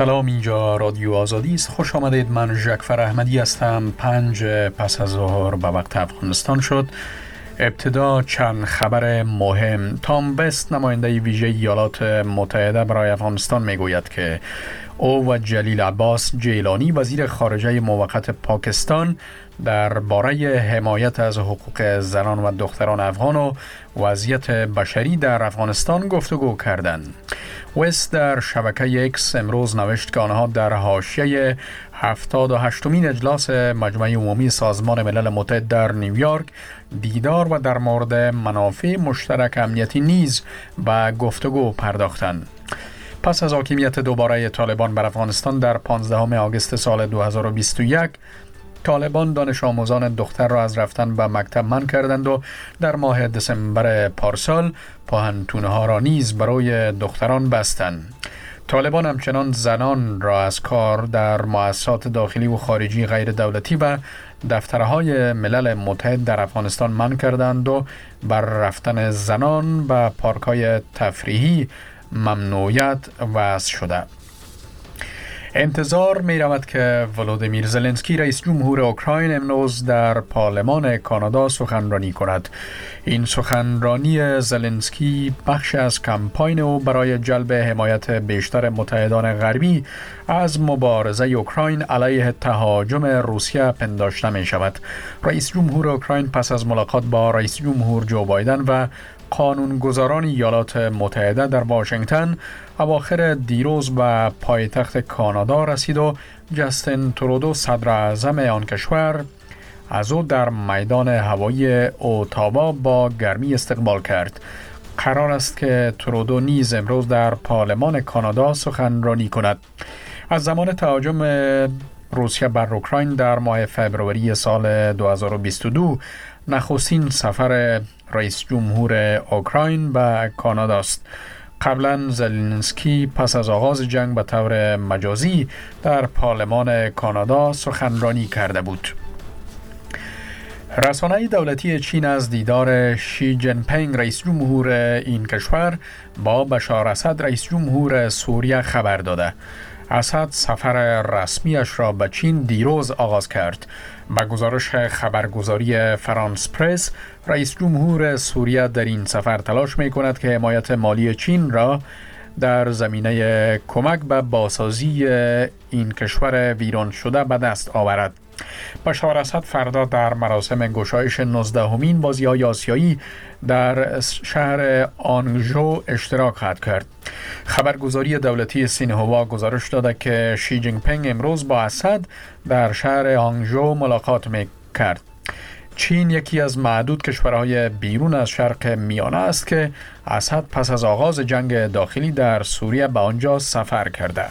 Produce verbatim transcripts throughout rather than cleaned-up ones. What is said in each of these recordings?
سلام، اینجا رادیو آزادی است. خوش آمدید. من ژکفر احمدی هستم. پنج پس از ظهر به وقت افغانستان شد. ابتدا چند خبر مهم. تام وست، نماینده ویژه ایالات متحده برای افغانستان، میگوید که او و جلیل عباس جیلانی، وزیر خارجه موقت پاکستان، درباره حمایت از حقوق زنان و دختران افغان و وضعیت بشری در افغانستان گفتگو کردند. وست در شبکه اکس امروز نوشت که آنها در حاشیه هفتاد و هشتمین اجلاس مجمع عمومی سازمان ملل متحد در نیویورک دیدار و در مورد منافع مشترک امنیتی نیز به گفتگو پرداختند. پس از حاکمیت دوباره طالبان بر افغانستان در پانزدهم آگوست سال دو هزار و بیست و یک، طالبان دانش آموزان دختر را از رفتن به مکتب منع کردند و در ماه دسامبر پارسال پوهنتون‌ها را نیز برای دختران بستند. طالبان همچنان زنان را از کار در مؤسسات داخلی و خارجی غیر دولتی و دفترهای ملل متحد در افغانستان منع کردند و بر رفتن زنان به پارک‌های تفریحی ممنوعیت وضع شده. انتظار می رود که ولودیمیر زلنسکی، رئیس جمهور اوکراین، امروز در پارلمان کانادا سخنرانی کند. این سخنرانی زلنسکی بخش از کمپاین او برای جلب حمایت بیشتر متحدان غربی از مبارزه اوکراین علیه تهاجم روسیه پنداشته می شود. رئیس جمهور اوکراین پس از ملاقات با رئیس جمهور جو بایدن و قانونگذاران ایالات متحده در واشنگتن اواخر دیروز به پایتخت کانادا رسید و جاستین ترودو، صدر اعظم آن کشور، از او در میدان هوایی اوتاوا با گرمی استقبال کرد. قرار است که ترودو نیز امروز در پارلمان کانادا سخنرانی کند. از زمان تهاجم روسیه بر اوکراین در ماه فوریه سال دو هزار و بیست و دو نخستین سفر رئیس جمهور اوکراین به کانادا است. قبلا زلنسکی پس از آغاز جنگ به طور مجازی در پارلمان کانادا سخنرانی کرده بود. رسانه دولتی چین از دیدار شی جین پینگ، رئیس جمهور این کشور، با بشار اسد، رئیس جمهور سوریه، خبر داده. اسد سفر رسمیش را به چین دیروز آغاز کرد. با گزارش خبرگزاری فرانس پرس، رئیس جمهور سوریه در این سفر تلاش می کند که حمایت مالی چین را در زمینه کمک به بازسازی این کشور ویران شده به دست آورد. بشار اسد فردا در مراسم گشایش نوزدهمین بازی‌های آسیایی در شهر آنگژو اشتراک خواهد کرد. خبرگزاری دولتی سینهوا گزارش داده که شی جین پینگ امروز با اسد در شهر آنگژو ملاقات می کرد. چین یکی از معدود کشورهای بیرون از شرق میانه است که اسد پس از آغاز جنگ داخلی در سوریه به آنجا سفر کرده.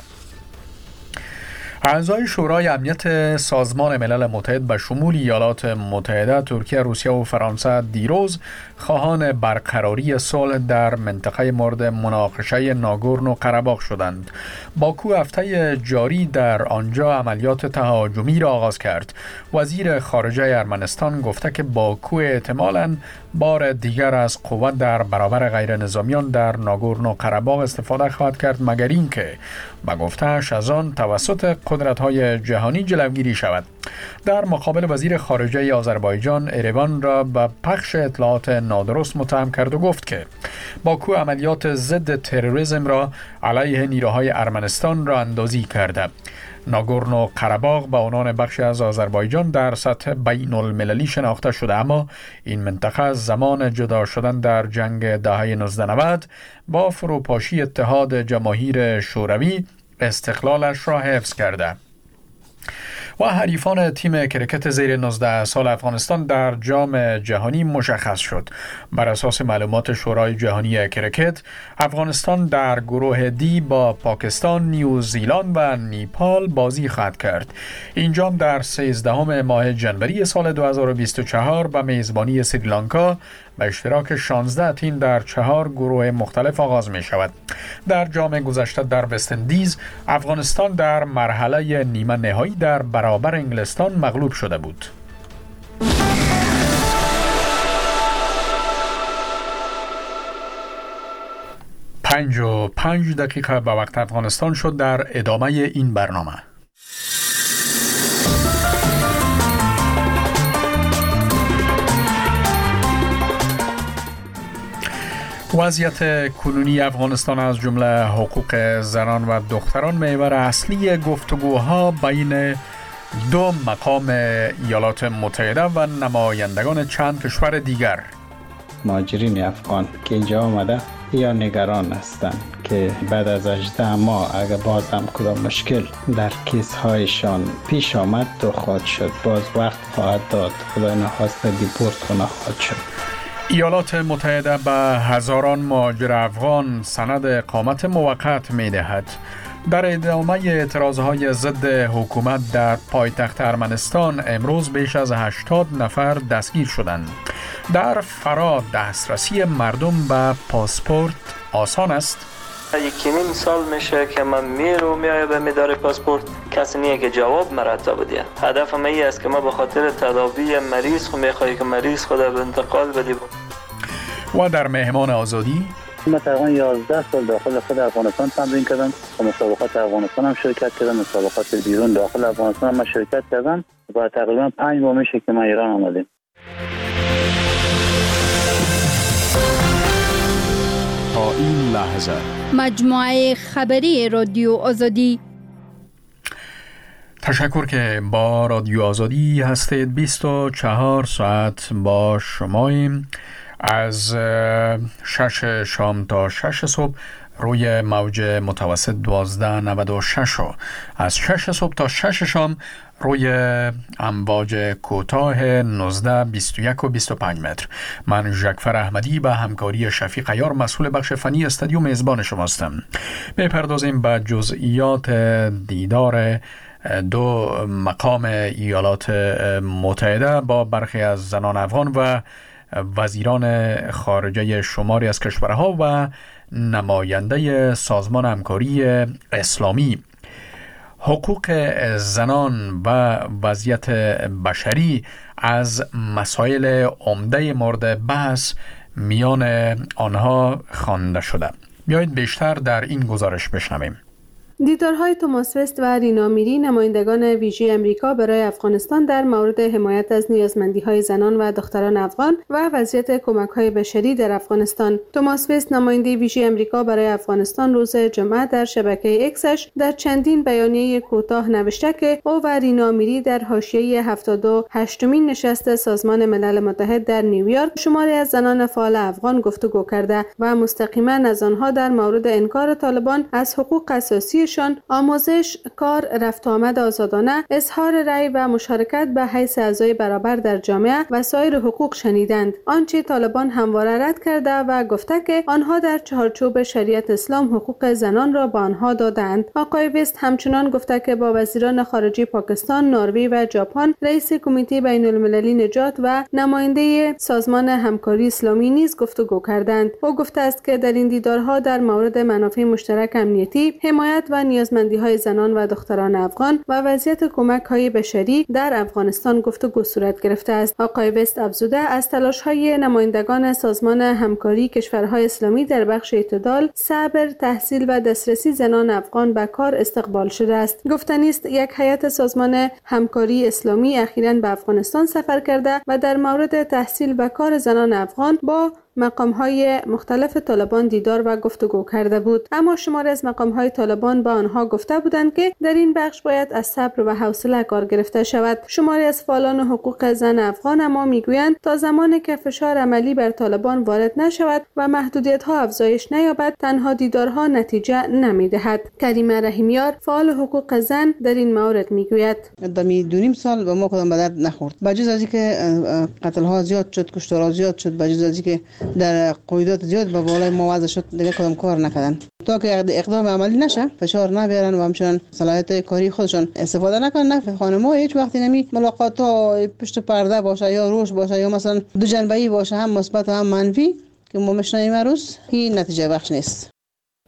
اعضای شورای امنیت سازمان ملل متحد به شمول ایالات متحده، ترکیه، روسیه و فرانسه دیروز خواهان برقراری صلح در منطقه مورد مناقشه ناگورنو قره‌باغ شدند. باکو هفته جاری در آنجا عملیات تهاجمی را آغاز کرد. وزیر خارجه ارمنستان گفته که باکو احتمالاً بار دیگر از قوت در برابر غیر نظامیان در ناگورنو قره‌باغ استفاده خواهد کرد، مگر اینکه به گفته‌اش از آن توسط قدرت‌های جهانی جلوگیری شود. در مقابل، وزیر خارجه آذربایجان اریوان را به پخش اطلاعات نادرست متهم کرد و گفت که باکو عملیات ضد تروریسم را علیه نیروهای ارمنستان را اندازی کرده. ناگورنو قره‌باغ به عنوان بخشی از آذربایجان در سطح بین المللی شناخته شده، اما این منطقه از زمان جدا شدن در جنگ دهه نوزده نود با فروپاشی اتحاد جماهیر شوروی استقلالش را حفظ کرده. و حریفان تیم کرکت زیر نوزده سال افغانستان در جام جهانی مشخص شد. بر اساس معلومات شورای جهانی کرکت، افغانستان در گروه دی با پاکستان، نیوزیلند و نیپال بازی خواهد کرد. این جام در سیزدهم ماه جنوری سال دو هزار و بیست و چهار به میزبانی سریلانکا به اشتراک شانزده تیم در چهار گروه مختلف آغاز می شود. در جام گذشته در وست اندیز، افغانستان در مرحله نیمه نهایی در برابر انگلستان مغلوب شده بود. پنج و پنج دقیقه به وقت افغانستان شد. در ادامه این برنامه وضعیت کنونی افغانستان از جمله حقوق زنان و دختران محور اصلی گفتگوها بین دو مقام ایالات متحده و نمایندگان چند کشور دیگر. مهاجرین افغان که اینجا آمده یا نگران هستند که بعد از هجده ماه اگر باز هم کدام مشکل در کیس هایشان پیش آمد تو خواهد شد، باز وقت خواهد داد، خدای نخواسته دیپورت کنه خواهد شد. ایالات متحده به هزاران مهاجر افغان سند اقامت موقت می دهد. در ادامه اعتراضهای ضد حکومت در پایتخت ارمنستان امروز بیش از هشتاد نفر دستگیر شدند. در فرا دسترسی مردم به پاسپورت آسان است. یکی نیم سال میشه که من میرو میای به میدار پاسپورت، کسی نیه که جواب مرتب بده. هدف من این است که ما به خاطر تداوی مریض خود میخوایی که مریض خود به انتقال بدیم. و در مهمان آزادی من تقریبا یازده سال داخل خود افغانستان تمرین کردم، در مسابقات افغانستان هم شرکت کردم، مسابقات بیرون داخل افغانستان هم شرکت کردم و تقریبا پنج ماه میشه که من ایران آمدم. تا این لحظه مجموعه خبری رادیو آزادی. تشکر که با رادیو آزادی هستید. بیست و چهار ساعت با شماییم. از شش شام تا شش صبح روی موج متوسط دوازده نود و شش و از شش صبح تا شش شام روی امواج کوتاه نوزده بیست و یک و بیست و پنج متر. من ژکفر احمدی به همکاری شفیق عیار مسئول بخش فنی استودیو میزبان شماستم. میپردازیم به جزئیات دیدار دو مقام ایالات متحده با برخی از زنان افغان و وزیران خارجه شماری از کشورها و نماینده سازمان همکاری اسلامی. حقوق زنان و وضعیت بشری از مسائل عمده مورد بحث میان آنها خوانده شده. بیایید بیشتر در این گزارش بشنویم. دیدارهای توماس وست و رینا میری، نمایندگان ویژه امریکا برای افغانستان در مورد حمایت از نیازمندی‌های زنان و دختران افغان و وضعیت کمک‌های بشری در افغانستان. توماس وست، نماینده ویژه امریکا برای افغانستان، روز جمعه در شبکه اکسش در چندین بیانیه کوتاه نوشته که او و رینا میری در حاشیه هفتاد و هشتمین نشست سازمان ملل متحد در نیویورک شماری از زنان فعال افغان گفتگو کرده و مستقیما از آنها در مورد انکار طالبان از حقوق اساسی شان، آموزش، کار، رفت و آمد آزادانه، اظهار رأی و مشارکت به حیث اعضای برابر در جامعه و سایر حقوق شنیدند. آنچه طالبان همواره رد کرده و گفته که آنها در چارچوب شریعت اسلام حقوق زنان را به آنها دادند. آقای وست همچنان گفته که با وزیران خارجه پاکستان، نروژ و ژاپن، رئیس کمیته بین المللی نجات و نماینده سازمان همکاری اسلامی نیز گفتگو کردند. او گفته است که در این دیدارها در مورد منافع مشترک امنیتی، حمایت و نیازمندی‌های زنان و دختران افغان و وضعیت کمک‌های بشری در افغانستان گفتگو صورت گرفته است. آقای وست افزوده از تلاش‌های نمایندگان سازمان همکاری کشورهای اسلامی در بخش اعتدال، صبر، تحصیل و دسترسی زنان افغان به کار استقبال شده است. گفتنی است یک هیئت سازمان همکاری اسلامی اخیراً به افغانستان سفر کرده و در مورد تحصیل و کار زنان افغان با مقام‌های مختلف طالبان دیدار و گفتگو کرده بود، اما شماری از مقام‌های طالبان به آنها گفته بودند که در این بخش باید از صبر و حوصله کار گرفته شود. شماری از فعالان حقوق زن افغان اما میگویند تا زمانی که فشار عملی بر طالبان وارد نشود و محدودیت‌ها افزایش نیابد، تنها دیدارها نتیجه نمی‌دهد. کریمه رحیمیار، فعال حقوق زن، در این مورد میگوید: در می دو نیم سال به ما کدام به درد نخورد. بجز از اینکه قتل‌ها زیاد شد، کشتارها زیاد شد، بجز از اینکه در قیودات زیاد به بالای ما وضع شد، دیگه کدام کار نکردن. تا که اقدام عملی نشه، فشار نبیارن و همچنان صلاحیت کاری خودشون استفاده نکنن. نه خانم‌ها هیچ وقتی نمی ملاقات‌ها پشت پرده باشه یا روش باشه یا مثلا دو جنبه‌ای باشه، هم مثبت و هم منفی، که ما میشنیم روز این نتیجه بخش نیست.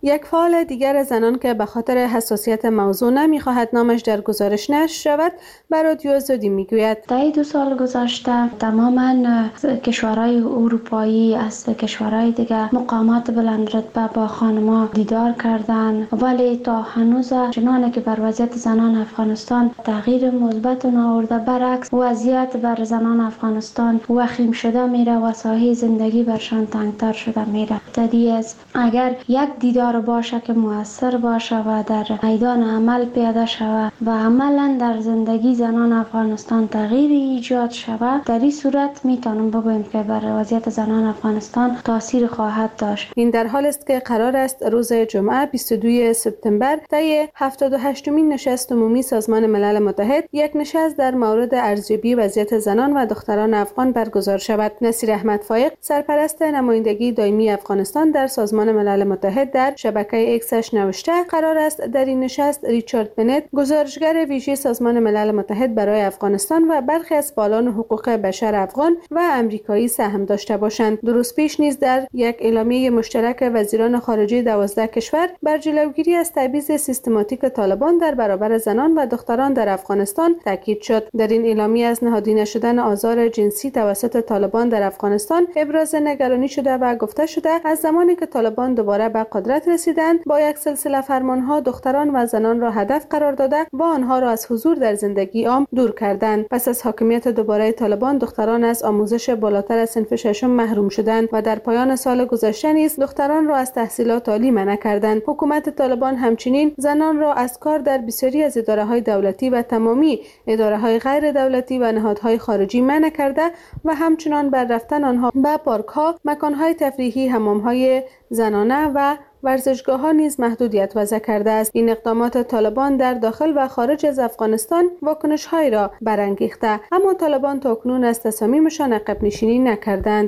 یک فعال دیگر زنان که به خاطر حساسیت موضوع نمیخواهد نامش در گزارش نشر شود به رادیو آزادی میگوید در دو سال گذشته تماما کشورهای اروپایی از کشورهای دیگر مقامات بلند رتبه با خانما دیدار کردند، ولی تا هنوز چنانه که بر وضعیت زنان افغانستان تغییر مثبت نآورده، برعکس وضعیت بر زنان افغانستان وخیم شده میره و ساحه زندگی برشان تنگتر شده میره. تدی از اگر یک دیدار باشه که مؤثر باشه و در میدان عمل پیاده شود و عملا در زندگی زنان افغانستان تغییر ایجاد شود، در این صورت میتونم بگویم که بر وضعیت زنان افغانستان تاثیر خواهد داشت. این در حال است که قرار است روز جمعه بیست و دوم سپتامبر طی هفتاد و هشتمین نشست عمومی سازمان ملل متحد یک نشست در مورد ارزیابی وضعیت زنان و دختران افغان برگزار شود. نصیر احمد فایق، سرپرست نمایندگی دائمی افغانستان در سازمان ملل متحد، در شبکه اکسش نوشته قرار است در این نشست ریچارد بنت، گزارشگر ویژه سازمان ملل متحد برای افغانستان و برخی از فعالان حقوق بشر افغان و امریکایی سهم داشته باشند. دو روز پیش نیز در یک اعلامیه مشترک وزیران خارجه دوازده کشور بر جلوگیری از تبعیض سیستماتیک طالبان در برابر زنان و دختران در افغانستان تاکید شد. در این اعلامیه از نهادینه شدن آزار جنسی توسط طالبان در افغانستان ابراز نگرانی شده و گفته شده از زمانی که طالبان دوباره به قدرت رسیدند با یک سلسله فرمانها دختران و زنان را هدف قرار داده و آنها را از حضور در زندگی عام دور کردند. پس از حاکمیت دوباره طالبان دختران از آموزش بالاتر از صنف ششم محروم شدند و در پایان سال گذشته نیز دختران را از تحصیلات عالی منع کردند. حکومت طالبان همچنین زنان را از کار در بسیاری از اداره‌های دولتی و تمامی اداره‌های غیر دولتی و نهادهای خارجی منع کرده و همچنان بر رفتن آنها به پارک‌ها، مکان‌های تفریحی، حمام‌های زنانه و ورزشگاه‌ها نیز محدودیت وضع کرده است. این اقدامات طالبان در داخل و خارج از افغانستان واکنش‌هایی را برانگیخته، اما طالبان تاکنون از تصامیمشان عقب نشینی نکردند.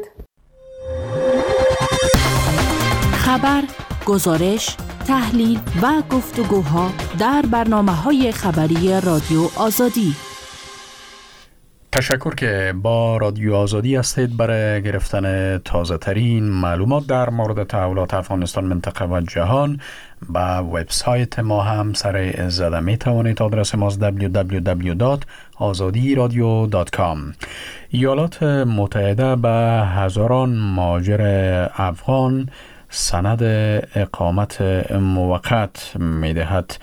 خبر، گزارش، تحلیل و گفتگوها در برنامه‌های خبری رادیو آزادی. تشکر که با رادیو آزادی هستید برای گرفتن تازه ترین معلومات در مورد تحولات افغانستان، منطقه و جهان. با وبسایت ما هم سر زده می توانید. آدرس ما دبلیو دبلیو دبلیو دات آزادی رادیو دات کام. ایالات متحده به هزاران مهاجر افغان سند اقامت موقت می دهد.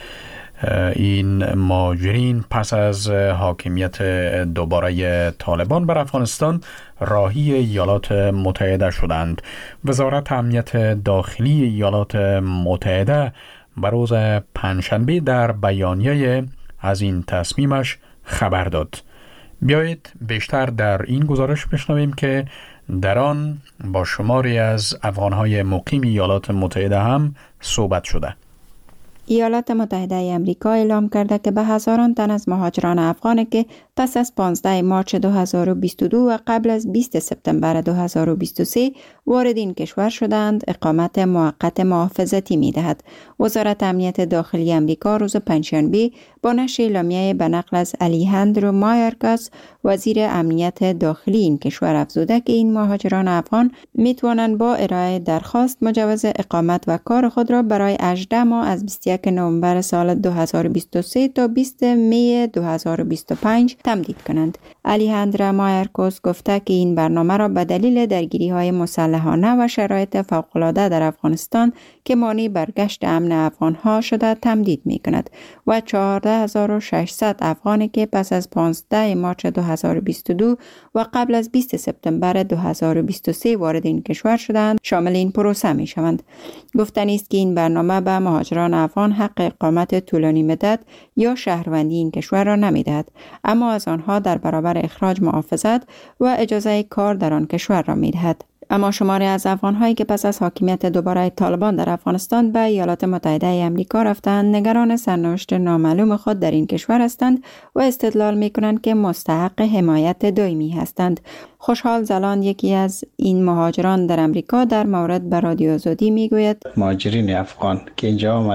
این مهاجرین پس از حاکمیت دوباره طالبان بر افغانستان راهی ایالات متحده شدند. وزارت امنیت داخلی ایالات متحده به روز پنجشنبه در بیانیه از این تصمیمش خبر داد. بیایید بیشتر در این گزارش بشنویم که در آن با شماری از افغانهای مقیم ایالات متحده هم صحبت شده. ایالات متحده امریکا اعلام کرده که به هزاران تن از مهاجران افغانی که پس از پانزده مارچ دو هزار و بیست و دو و قبل از بیست سپتامبر دو هزار و بیست و سه وارد این کشور شدند اقامت موقت محافظتی می دهد. وزارت امنیت داخلی امریکا روز پنجشنبه با نشر اعلامیه به نقل از الیهاندرو مایورکاس وزیر امنیت داخلی این کشور افزوده که این مهاجران افغان می توانند با ارائه درخواست مجوز اقامت و کار خود را برای هجده ماه از بیست و یک نوامبر سال دو هزار و بیست و سه تا بیست می دو هزار و بیست و پنج تمدید کنند. الیهاندرو مایورکاس گفته که این برنامه را به دلیل درگیری‌های مسلحانه و شرایط فوق‌العاده در افغانستان که مانع برگشت امن افغان‌ها شده تمدید می‌کند و چهارده هزار و ششصد افغانی که پس از پانزده مارچ دو هزار و بیست و دو و قبل از بیست سپتامبر دو هزار و بیست و سه وارد این کشور شدند شامل این پروسه می‌شوند. گفتنی است که این برنامه به مهاجران افغان حق اقامت طولانی مدت یا شهروندی این کشور را نمی‌دهد، اما از آنها در برابر اخراج محافظت و اجازه کار در آن کشور را می‌دهد. اما شماری از افغان‌هایی که پس از حاکمیت دوباره طالبان در افغانستان به ایالات متحده امریکا رفتند نگران سرنوشت نامعلوم خود در این کشور هستند و استدلال می‌کنند که مستحق حمایت دائمی هستند. خوشحال زلان یکی از این مهاجران در امریکا در مورد به رادیو آزادی میگوید مهاجرین افغان که اینجا آمده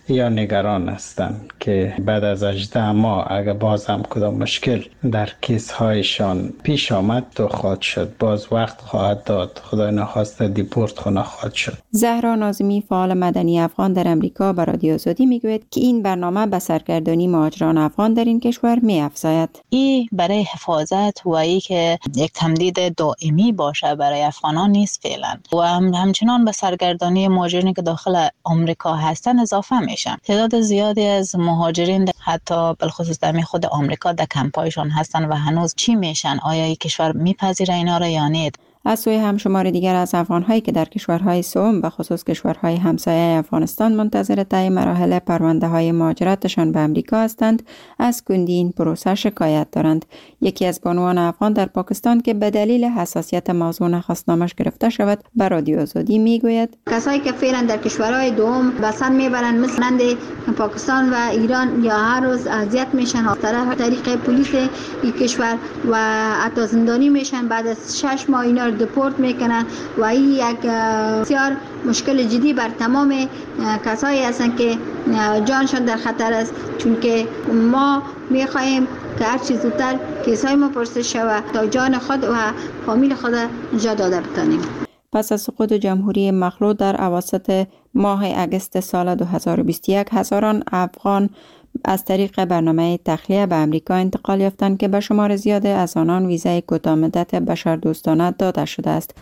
یا نگران هستند که بعد از هجده ماه اگر باز هم کدام مشکل در کیس هایشان پیش آمد تو خواهد شد، باز وقت خواهد داد، خدای نخواسته دیپورت خونه خواهد شد. زهرا ناظمی فعال مدنی افغان در امریکا به رادیو آزادی میگوید که این برنامه به سرگردانی مهاجران افغان در این کشور می‌افزاید. این برای حفاظت و ای که یک تمدید دائمی باشه برای افغانان نیست فعلا و هم همچنان به سرگردانی مهاجرین که داخل آمریکا هستن اضافه میشن. تعداد زیادی از مهاجرین حتی بالخصوص در خود آمریکا در کمپایشان هستن و هنوز چی میشن؟ آیا این کشور میپذیره اینا را یا نه؟ از سوی همشمار دیگر از افغان‌هایی که در کشورهای سوم و خصوص کشورهای همسایه افغانستان منتظر طی مراحل پرونده‌های مهاجرتشان به امریکا هستند، از کندی این پروسه شکایت دارند. یکی از بانوان افغان در پاکستان که به دلیل حساسیت موضوع نخواست نامش گرفته شود، به رادیو آزادی میگوید: کسایی که فعلا در کشورهای دوم بسن میبرند مثل پاکستان و ایران یا هر روز اذیت میشن از طرف طریق پلیس این کشور و حتی زندانی میشن، بعد از شش ماه اینا رو دپورت میکنن و این یک بسیار مشکل جدی بر تمام کسایی هستن که جانشان در خطر است، چون که ما میخواهیم که هر چیز زودتر کیسای ما پرسش شود تا جان خود و فامیل خود نجات داده بتانیم. پس از سقوط جمهوری مخلوع در اواسط ماه اگست سال دو هزار و بیست و یک، هزاران افغان از طریق برنامه تخلیه به امریکا انتقال یافتند که به شمار زیاد از آنان ویزای کوتاه مدت بشردوستانه داده شده است.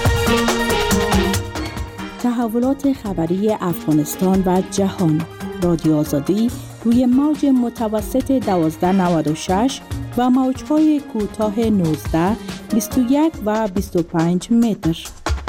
تحولات خبری افغانستان و جهان. رادیو آزادی روی موج متوسط دوازده نود و شش و موج‌های کوتاه نوزده، بیست و یک و بیست و پنج متر.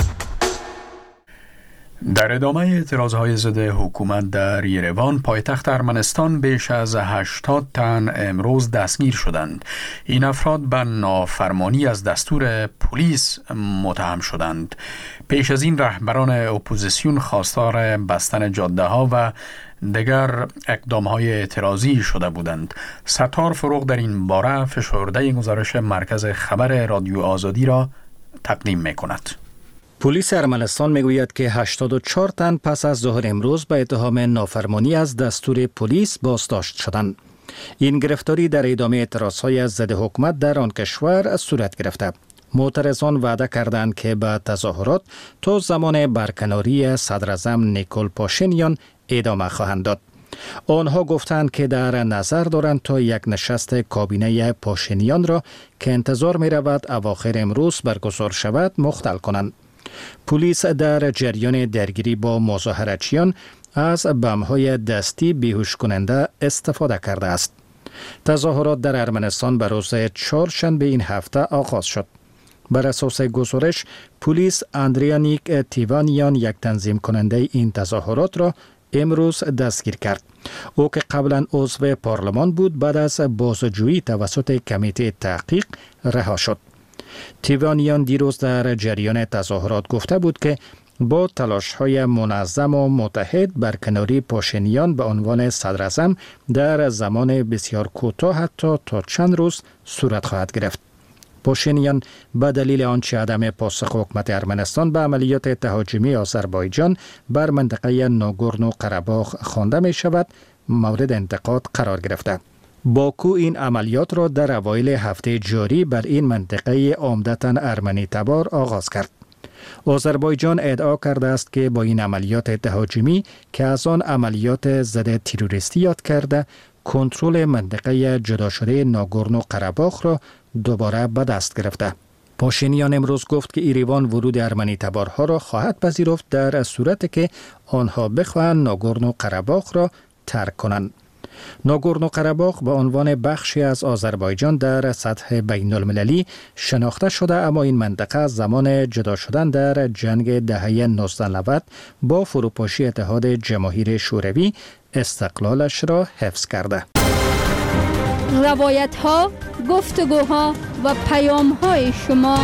در ادامه اعتراضهای ضد حکومت در یروان، پایتخت ارمنستان، بیش از هشتاد تن امروز دستگیر شدند. این افراد به نافرمانی از دستور پلیس متهم شدند. پیش از این رهبران اپوزیسیون خواستار بستن جاده ها و دیگر اقدام های اعتراضی شده بودند. ستار فروغ در این باره فشرده گزارش مرکز خبر رادیو آزادی را تقدیم می کند. پلیس ارمنستان میگوید که هشتاد و چهار تن پس از ظهر امروز به اتهام نافرمانی از دستور پلیس بازداشت شدند. این گرفتاری در ادامه اعتراضهای ضد حکومت در آن کشور صورت گرفته. معترضان وعده کردند که به تظاهرات تا زمان برکناری صدراعظم نیکول پاشینیان ادامه خواهند داد. آنها گفتند که در نظر دارند تا یک نشست کابینه پاشینیان را که انتظار می رود اواخر امروز برگزار شود مختل کنند. پلیس در جریان درگیری با مظاهرچیان از بم‌های دستی بیهوش کننده استفاده کرده است. تظاهرات در ارمنستان به روز چهارشنبه این هفته آغاز شد. بر اساس گزارش، پلیس اندریانیک تیوانیان، یک تنظیم کننده این تظاهرات را امروز دستگیر کرد. او که قبلا عضو پارلمان بود، بعد از بازجویی توسط کمیته تحقیق رها شد. تیوانیان دیروز در جریان تظاهرات گفته بود که با تلاش‌های منظم و متحد برکناری پاشینیان به عنوان صدراعظم در زمان بسیار کوتاه حتی تا چند روز صورت خواهد گرفت. پاشینیان به دلیل آنچه عدم پاسخ حکومت ارمنستان به عملیات تهاجمی آذربایجان بر منطقه ناگورنو قره‌باغ خوانده می شود مورد انتقاد قرار گرفته. باکو این عملیات را در اوایل هفته جاری بر این منطقه عمدتاً ارمنی تبار آغاز کرد. آذربایجان ادعا کرده است که با این عملیات تهاجمی که از آن عملیات ضد تروریستی یاد کرده، کنترل منطقه جدا شده ناگورنو قره‌باغ را دوباره به دست گرفته. پاشینیان امروز گفت که ایروان ورود ارمنی تبارها را خواهد پذیرفت در صورتی که آنها بخواهند ناگورنو قره‌باغ را ترک کنند. ناگورنو قره‌باغ به عنوان بخشی از آذربایجان در سطح بین المللی شناخته شده، اما این منطقه زمان جدا شدن در جنگ دهه نوزده نود با فروپاشی اتحاد جماهیر شوروی استقلالش را حفظ کرده. روایت ها، گفتگوها و پیام های شما.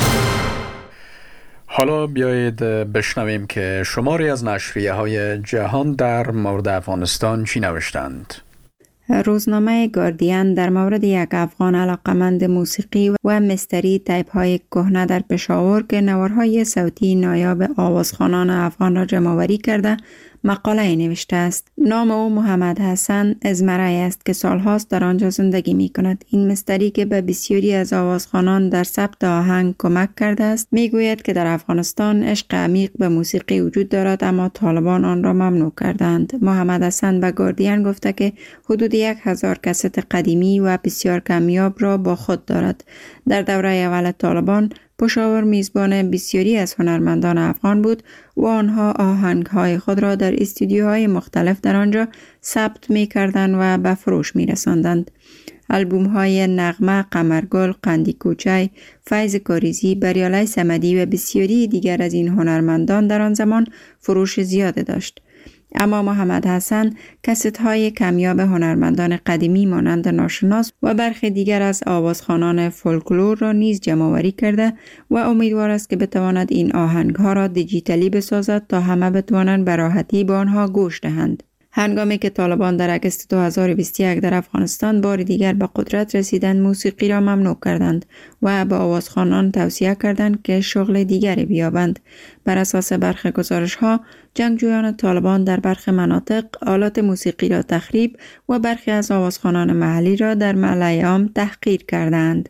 حالا بیایید بشنویم که شماری از نشریه های جهان در مورد افغانستان چی نوشتند. روزنامه گاردین در مورد یک افغان علاقمند موسیقی و مستری تایپ های کهنه در پشاور که نوارهای صوتی نایاب آوازخوانان افغان را جمع‌آوری کرده مقاله نوشته است. نام او محمد حسن ازمرای است که سالهاست در آنجا زندگی می کند. این مستری که به بسیاری از آوازخوانان در ثبت آهنگ کمک کرده است می گوید که در افغانستان عشق عمیق به موسیقی وجود دارد، اما طالبان آن را ممنوع کردند. محمد حسن به گاردین گفته که حدود یک هزار کست قدیمی و بسیار کمیاب را با خود دارد. در دوره اول طالبان پشاور میزبان بسیاری از هنرمندان افغان بود و آنها آهنگ‌های خود را در استودیوهای مختلف در آنجا ثبت می‌کردند و به فروش می‌رساندند. آلبوم‌های نغمه، قمرگل، قندی کوچای، فیض کاریزی، بریالای صمدی و بسیاری دیگر از این هنرمندان در آن زمان فروش زیاده داشت. اما محمد حسن کست‌های کمیاب هنرمندان قدیمی مانند ناشناس و برخی دیگر از آوازخوانان فولکلور را نیز جمع‌آوری کرده و امیدوار است که بتواند این آهنگ‌ها را دیجیتالی بسازد تا همه بتوانند به راحتی به آنها گوش دهند. هنگامی که طالبان در اگست دو هزار و بیست و یک در افغانستان بار دیگر به قدرت رسیدند، موسیقی را ممنوع کردند و به آوازخوانان توصیه کردند که شغل دیگری بیابند. بر اساس برخی گزارش‌ها، جنگجویان طالبان در برخی مناطق آلات موسیقی را تخریب و برخی از آوازخوانان محلی را در ملأ عام تحقیر کردند.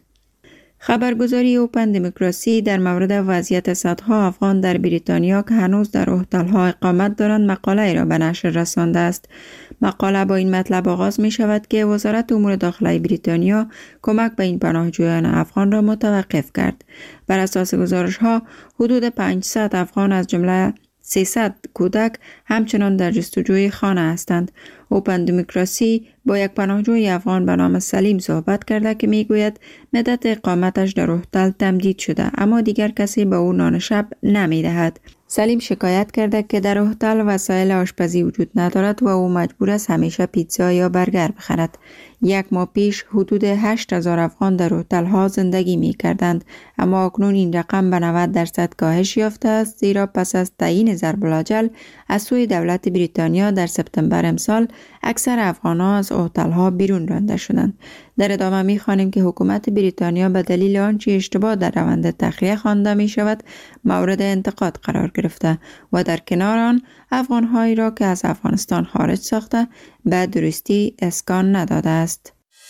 خبرگزاری اوپن دموکراسی در مورد وضعیت صدها افغان در بریتانیا که هنوز در هتل‌ها اقامت دارند مقاله را به نشر رسانده است. مقاله با این مطلب آغاز می شود که وزارت امور داخلی بریتانیا کمک به این پناهجویان افغان را متوقف کرد. بر اساس گزارش‌ها حدود پانصد افغان از جمله سیصد کودک همچنان در جستجوی خانه هستند. اوپن دموکراسی با یک پناهجوی افغان به نام سلیم صحبت کرده که میگوید مدت اقامتش در هتل تمدید شده، اما دیگر کسی به او نان شب نمیدهد. سلیم شکایت کرده که در هتل وسایل آشپزی وجود ندارد و او مجبور است همیشه پیتزا یا برگر بخرد. یک ماه پیش حدود هشت هزار افغان در هتل ها زندگی می کردند، اما اکنون این رقم به نود درصد کاهش یافته است، زیرا پس از تعیین ضرب الاجل از سوی دولت بریتانیا در سپتامبر امسال اکثر افغان ها از هتل ها بیرون رانده شدند. در ادامه می خوانیم که حکومت بریتانیا به دلیل آنچه اشتباه در روند تخلیه خوانده می شود مورد انتقاد قرار گرفته و در کنار آن افغان هایی را که از افغانستان خارج ساخته به درستی اسکان نداده است.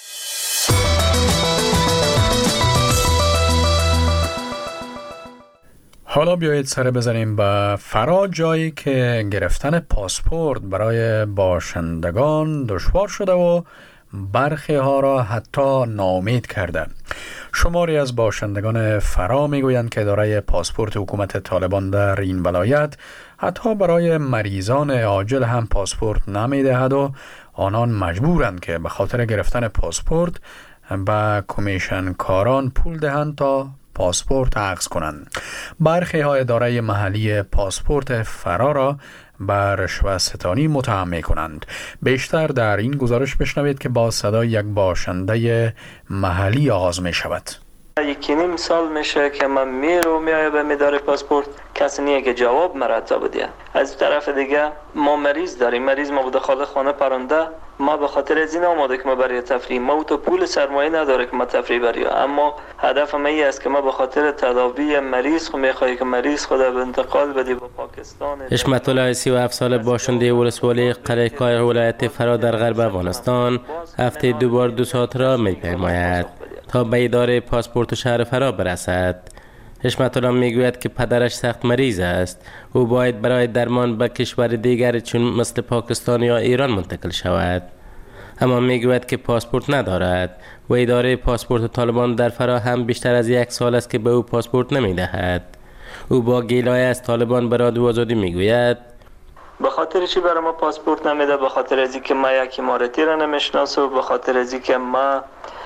حالا بیایید سر بزنیم به فرا، جایی که گرفتن پاسپورت برای باشندگان دشوار شده و برخی ها را حتی ناامید کرده. شماری از باشندگان فرا میگویند که اداره پاسپورت حکومت طالبان در این ولایت حتی برای مریضان عاجل هم پاسپورت نمیدهد و آنان مجبورند که به خاطر گرفتن پاسپورت به کمیشن کاران پول دهند تا پاسپورت اخذ کنند. برخی ها اداره محلی پاسپورت فرا را بر رشوه ستانی متهم می کنند. بیشتر در این گزارش بشنوید که با صدای یک باشنده محلی آغاز می شود. یکی نیم سال میشه که من میرو میایم به اداره پاسپورت، کسی نیه که جواب مرتب بده. از طرف دیگه ما مریض داریم، مریض ما بوده خاله خانه پرنده، ما به خاطر از این آماده که ما برای تفریح، ما تو پول سرمایه نداره که ما تفریح بریم، اما هدف ما این است که ما به خاطر تداوی مریض خو میخواهیم که مریض خود به انتقال بدیم به پاکستان. حشمت الله سی و هفت ساله باشنده ولسوالی قلعه کاه ولایت فرا در غرب افغانستان هفته دو بار دو ساعت را میپیماید تا به اداره پاسپورت شهر فرا برسد. حشمت الله میگوید که پدرش سخت مریض است، او باید برای درمان به کشور دیگر چون مثل پاکستان یا ایران منتقل شود، اما میگوید که پاسپورت ندارد و اداره پاسپورت طالبان در فرا هم بیشتر از یک سال است که به او پاسپورت نمیدهد. او با گیلای از طالبان به رادیو آزادی میگوید به خاطر چی برای ما پاسپورت نمیده؟ به خاطر از اینکه ما یک امارتی را نمیشناسه و به خاطر از اینکه ما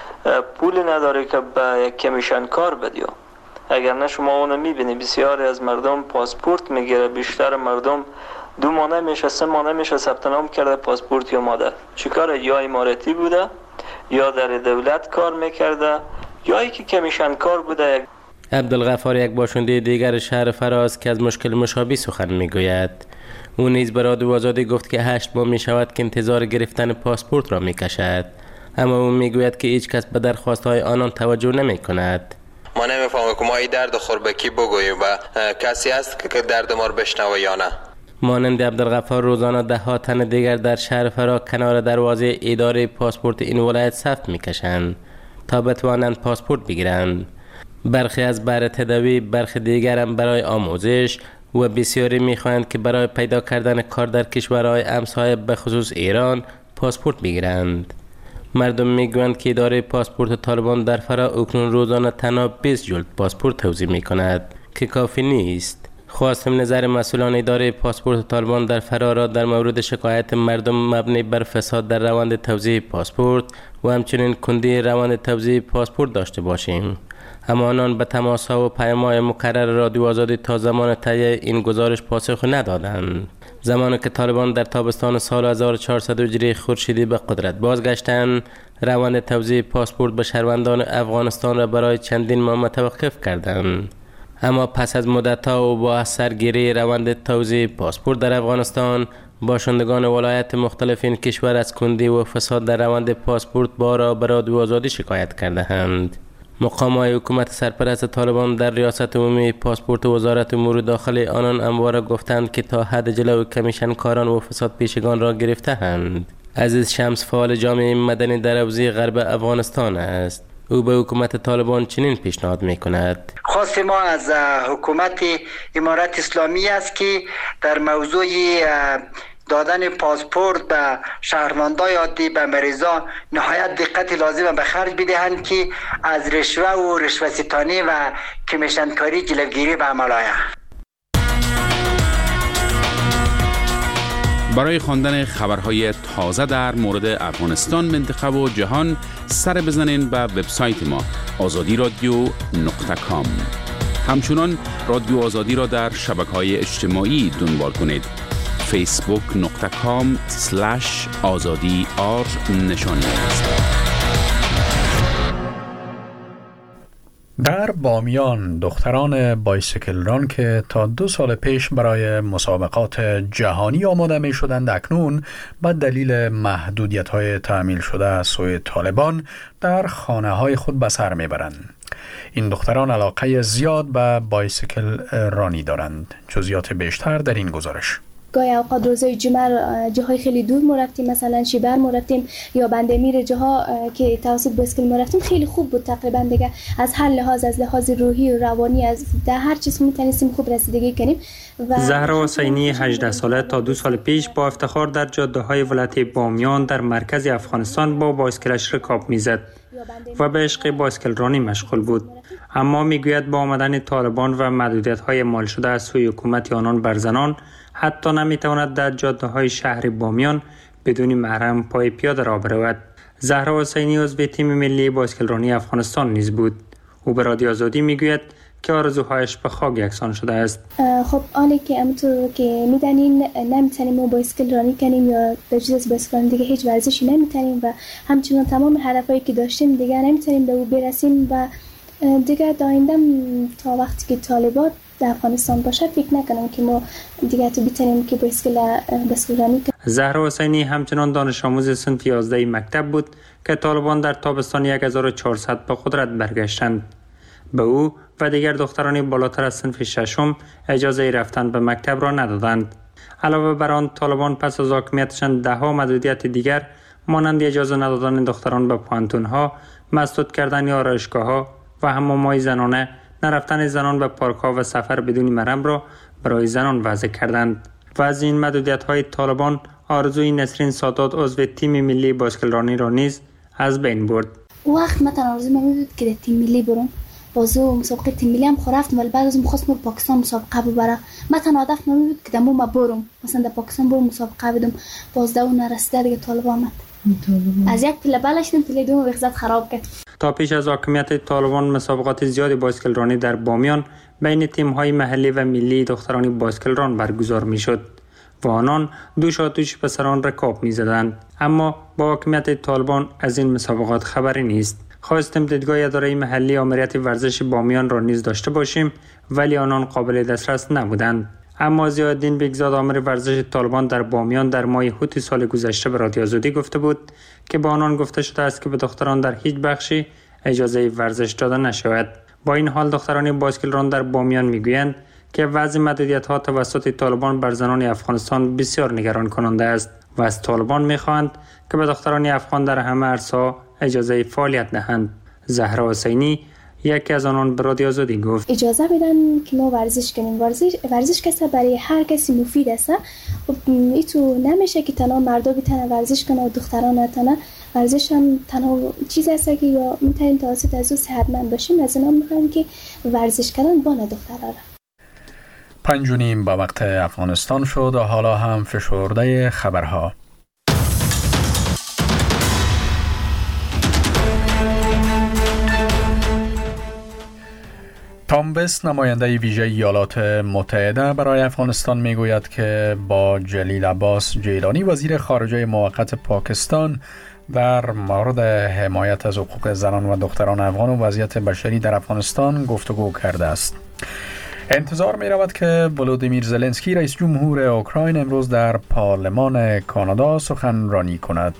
پول نداره که به یک کمیشن کار بدیم. اگر نه شما اونو میبینی بسیاری از مردم پاسپورت میگیره، بیشتر مردم دو ماه نمیشه سه ماه نمیشه ثبت نام کرده پاسپورت یا ماده. چیکار؟ یا امارتی بوده یا در دولت کار میکرده یا یکی کمیشن کار بوده. عبدالغفار یک باشنده دیگر شهر فراز که از مشکل مشابه سخن میگوید. او نیز به رادیو آزادی گفت که هشت ماه میشود که انتظار گرفتن پاسپورت را میکشد، اما او میگوید که هیچ کس به درخواست‌های آنان توجه نمی‌کند. ما نمی‌فهمیم که ما این درد خور به کی بگوییم و کسی هست که درد ما رو بشنوه یا نه. مانند عبدالغفار روزانه ده ها تن دیگر در شهر فرا کنار دروازه اداره پاسپورت این ولایت صف میکشند تا بتوانند پاسپورت بگیرند. برخی از بهره تداوی، برخی دیگر هم برای آموزش و بسیاری میخواهند که برای پیدا کردن کار در کشورهای همسایه به خصوص ایران پاسپورت بگیرند. مردم میگویند که اداره پاسپورت طالبان در فرا اکنون روزانه تنها بیست جلد پاسپورت توزیع میکند که کافی نیست. خواستم نظر مسئولان اداره پاسپورت طالبان در فرا را در مورد شکایت مردم مبنی بر فساد در روند توزیع پاسپورت و همچنین کندی روند توزیع پاسپورت داشته باشیم. اما آنان به تماس‌ها و پیام‌های مکرر رادیو آزادی تا زمان تهیه این گزارش پاسخ ندادند. زمانی که طالبان در تابستان سال هزار و چهارصد هجری خورشیدی به قدرت بازگشتند، روند توزیع پاسپورت به شهروندان افغانستان را برای چندین ماه متوقف کردند. اما پس از مدت‌ها و با سرگیری روند توزیع پاسپورت در افغانستان، باشندگان ولایت مختلف این کشور از کندی و فساد در روند پاسپورت بارها به رادیو آزادی شکایت کرده‌اند. مقام‌های حکومت سرپرست طالبان در ریاست عمومی پاسپورت وزارت امور داخلی آنان همواره گفتند که تا حد جلو کمیشن کاران و فساد پیشگان را گرفته‌اند. عزیز شمس فعال جامعه مدنی در حوزه غرب افغانستان است. او به حکومت طالبان چنین پیشنهاد می‌کند: خواست ما از حکومت امارت اسلامی است که در موضوع دادن پاسپورت به شهروندای عادی، به مریضان نهایت دقت لازم به خرج بدهند که از رشوه و رشوه‌ستانی و کمیشن کاری جلوگیری به عمل آید. برای خواندن خبرهای تازه در مورد افغانستان، منطقه و جهان سر بزنین به وبسایت ما آزادی رادیو نقطه کام. همچنان رادیو آزادی را در شبکه‌های اجتماعی دنبال کنید. فیسبوک نقطه کام سلش آزادی آر نشانی است. در بامیان دختران بایسیکل ران که تا دو سال پیش برای مسابقات جهانی آماده می شدند، اکنون به دلیل محدودیت های تعمیل شده از سوی طالبان در خانه های خود به سر می برند. این دختران علاقه زیاد به بایسیکل رانی دارند. جزئیات بیشتر در این گزارش. گاهی اوقات روزای جمعه جاهای خیلی دور ما رفتیم، مثلا شیبر ما رفتیم یا بندمیر، جاها که توسط بایسکل ما رفتیم خیلی خوب بود. تقریبا دیگه از هر لحاظ، از لحاظ روحی و روانی، از در هر چیز میتونستیم خوب رسیدگی کنیم. و زهرا حسینی هجده ساله تا دو سال پیش با افتخار در جاده‌های ولایت بامیان در مرکز افغانستان با بایسکلش رکاب میزد و به عشق بایسکل رانی مشغول بود. اما میگوید با آمدن طالبان و محدودیت‌های اعمال شده از سوی حکومت آنان بر زنان، حتی نمیتواند در جاده‌های شهر بامیان بدون محرم پای پیاده را برود. زهرا حسینی عضو تیم ملی بایسکل رانی افغانستان نیز بود. او به رادیو آزادی میگوید که آرزوهایش به خاک یکسان شده است. خب آنی که همونطور که میدانین نمیتونیم ما بایسکل رانی کنیم یا به جز از بایسکل رانی دیگه هیچ ورزشی نمیتونیم و همچنین تمام هدفهایی که داشتیم دیگه نمیتونیم به او برسیم و دیگه دایندم تا وقتی که طالبات در افغانستان باشه فکر نکنم که ما دیگه تو بتونیم که بایسکل بایسکل رانی کنیم. زهرا حسینی همچنان دانش آموز صنف یازده مکتب بود که طالبان در تابستان هزار و چهارصد به قدرت برگشتند. به او و دیگر دختران بالاتر از صنف ششم اجازه رفتن به مکتب را ندادند. علاوه بر آن، طالبان پس از حاکمیتشان ده ها محدودیت دیگر مانند اجازه ندادن دختران به پانتون‌ها، مسدود کردن آرایشگاه‌ها و حمام‌های زنانه، نرفتن زنان به پارک‌ها و سفر بدون محرم را برای زنان وضع کردند. و از این محدودیت‌های طالبان آرزوی نسرین سادات عضو تیم ملی بایسکل رانی را نیز از بین برد. وقت مثلا آرزو من بود که تیم ملی برم، بازو مسابقه تیم ملی هم خرفتم، ولی بعد از می‌خواستم پاکستان مسابقه ببرم. مثلا هدف من بود که دمو ما برم، مثلا در پاکستان برم مسابقه بدم، باز دو نرسیده دیگه طالبان آمد. از یک پله بالشتم پله دوم وقت خراب کرد. تا پیش از حاکمیت طالبان مسابقات زیادی بایسکل رانی در بامیان بین تیم‌های محلی و ملی دختران بایسکل ران برگزار می‌شد و آنان دوش آتوش پسران رکاب می‌زدند. اما با حاکمیت طالبان از این مسابقات خبری نیست. خواستم دیدگاه اداره محلی آمریت ورزش بامیان را نیز داشته باشیم، ولی آنان قابل دسترس نبودند. اما ضیاءالدین بگزاد آمر ورزش طالبان در بامیان در ماه هوت سال گذشته به رادیو آزادی گفته بود که با آنان گفته شده است که به دختران در هیچ بخشی اجازه ورزش داده نشود. با این حال دختران بایسکل ران در بامیان میگویند که وضع محدودیت‌ها توسط طالبان بر زنان افغانستان بسیار نگران کننده است و از طالبان می‌خواهند که به دختران افغان در همه عرصه‌ها اجازه فعالیت دهند. زهرا حسینی یکی از آنان به رادیو آزادی گفت اجازه بدن که ما ورزش کنیم. ورزش ورزش کسا برای هر کسی مفید است. ایتو نمیشه که تنها مردا بتونن ورزش کنن و دختران نتونن. ورزش هم تنها چیزی است که یا میتونیم توسط از او صحتمند باشیم. از اینا میخوایم که ورزش کردن با دختران. پنج و نیم با وقت افغانستان شد و حالا هم فشرده خبرها. تام وست نماینده ویژه ایالات متحده برای افغانستان میگوید که با جلیل عباس جیلانی وزیر خارجه موقت پاکستان در مورد حمایت از حقوق زنان و دختران افغان و وضعیت بشری در افغانستان گفتگو کرده است. انتظار می رود که ولودیمیر زلنسکی رئیس جمهور اوکراین امروز در پارلمان کانادا سخنرانی کند.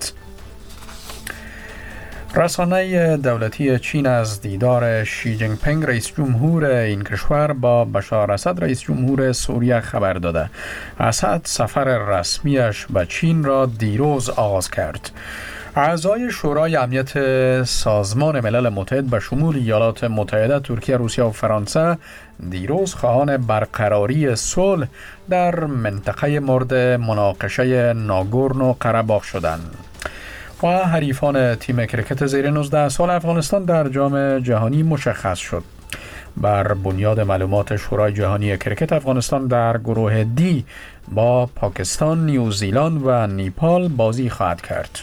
رسانه دولتی چین از دیدار شی جین پینگ رئیس جمهور این کشور با بشار اسد رئیس جمهور سوریه خبر داده. اسد سفر رسمیش به چین را دیروز آغاز کرد. اعضای شورای امنیت سازمان ملل متحد به شمول ایالات متحده، ترکیه، روسیه و فرانسه دیروز خواهان برقراری صلح در منطقه مورد مناقشه ناگورنو قره‌باغ شدند. و حریفان تیم کرکت زیر نوزده سال افغانستان در جام جهانی مشخص شد. بر بنیاد معلومات شورای جهانی کرکت، افغانستان در گروه دی با پاکستان، نیوزیلند و نیپال بازی خواهد کرد.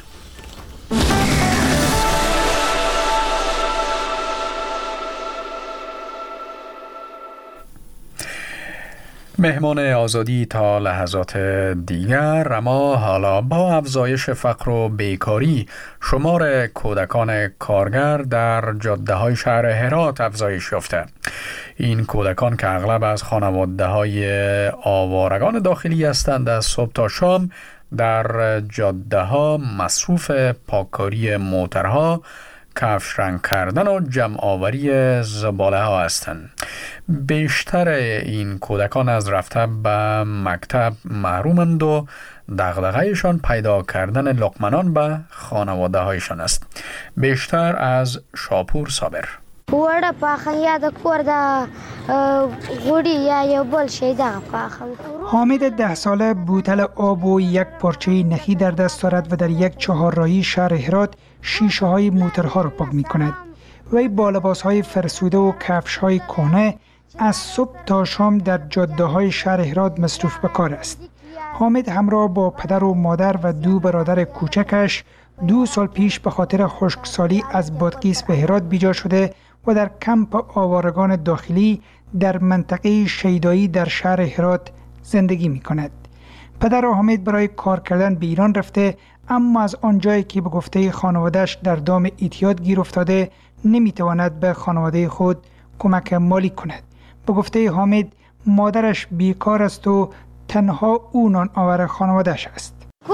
مهمان آزادی تا لحظات دیگر. اما حالا با افزایش فقر و بیکاری شمار کودکان کارگر در جاده های شهر هرات افزایش یافته. این کودکان که اغلب از خانواده های آوارگان داخلی هستند از صبح تا شام در جاده ها مصروف پاککاری موترها، کفش رنگ کردن و جمع آوری زباله ها هستند. بیشتر این کودکان از رفته به مکتب محرومند و دغدغه‌شان پیدا کردن لقمنان به خانواده هایشان است. بیشتر از شاپور صابر. وړه پاخه یا د کور د غوړي یا یو بل شی دغه پاخه. حامد ده ساله بوتل آب و یک پارچه نخی در دست دارد و در یک چهارراهی شهر هرات شیشه های موترها را پاک می کند. وی با لباس های فرسوده و کفش های کهنه از صبح تا شام در جاده های شهر هرات مصروف به کار است. حامد همراه با پدر و مادر و دو برادر کوچکش دو سال پیش به خاطر خشکسالی از بادغیس به هرات بیجا شده و در کمپ آوارگان داخلی در منطقه شیدایی در شهر هرات زندگی می کند. پدر حامد برای کار کردن به ایران رفته، اما از آنجایی که به گفته خانواده‌اش در دام اعتیاد گیر افتاده نمی تواند به خانواده خود کمک مالی کند. به گفته حامد مادرش بیکار است و تنها او نان آور خانواده‌اش است.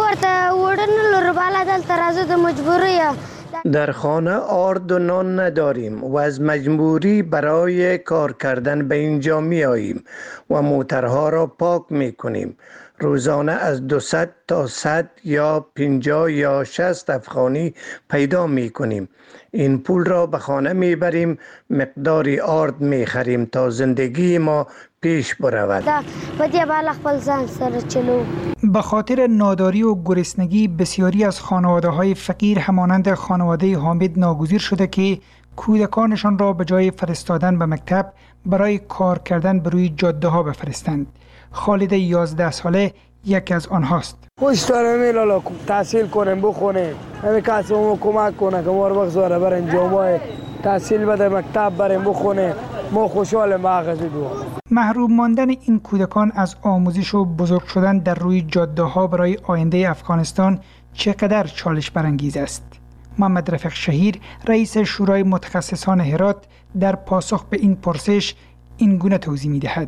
در خانه آرد و نان نداریم و از مجبوری برای کار کردن به اینجا می آییم و موترها را پاک می کنیم. روزانه از دویست تا صد یا پنجاه یا شصت افغانی پیدا می کنیم. این پول را به خانه می بریم، مقداری آرد می خریم تا زندگی ما پیش برود. به خاطر ناداری و گرسنگی بسیاری از خانواده های فقیر همانند خانواده حامد ناگزیر شده که کودکانشان را به جای فرستادن به مکتب برای کار کردن بر روی جاده ها بفرستند. خالد یازده ساله یکی از آنهاست. خوش دارم میلالا تحصیل کنیم بخونیم، همه کسی ما کمک کنه که ما رو بگذاره بریم جامعه تحصیل بده، مکتب بریم بخونیم، ما خوشحالیم به آغازی دو. محروم ماندن این کودکان از آموزش و بزرگ شدن در روی جاده ها برای آینده افغانستان چقدر چالش برانگیز است. محمد رفیق شهیر رئیس شورای متخصصان هرات در پاسخ به این پرسش این گونه توضیح می دهد.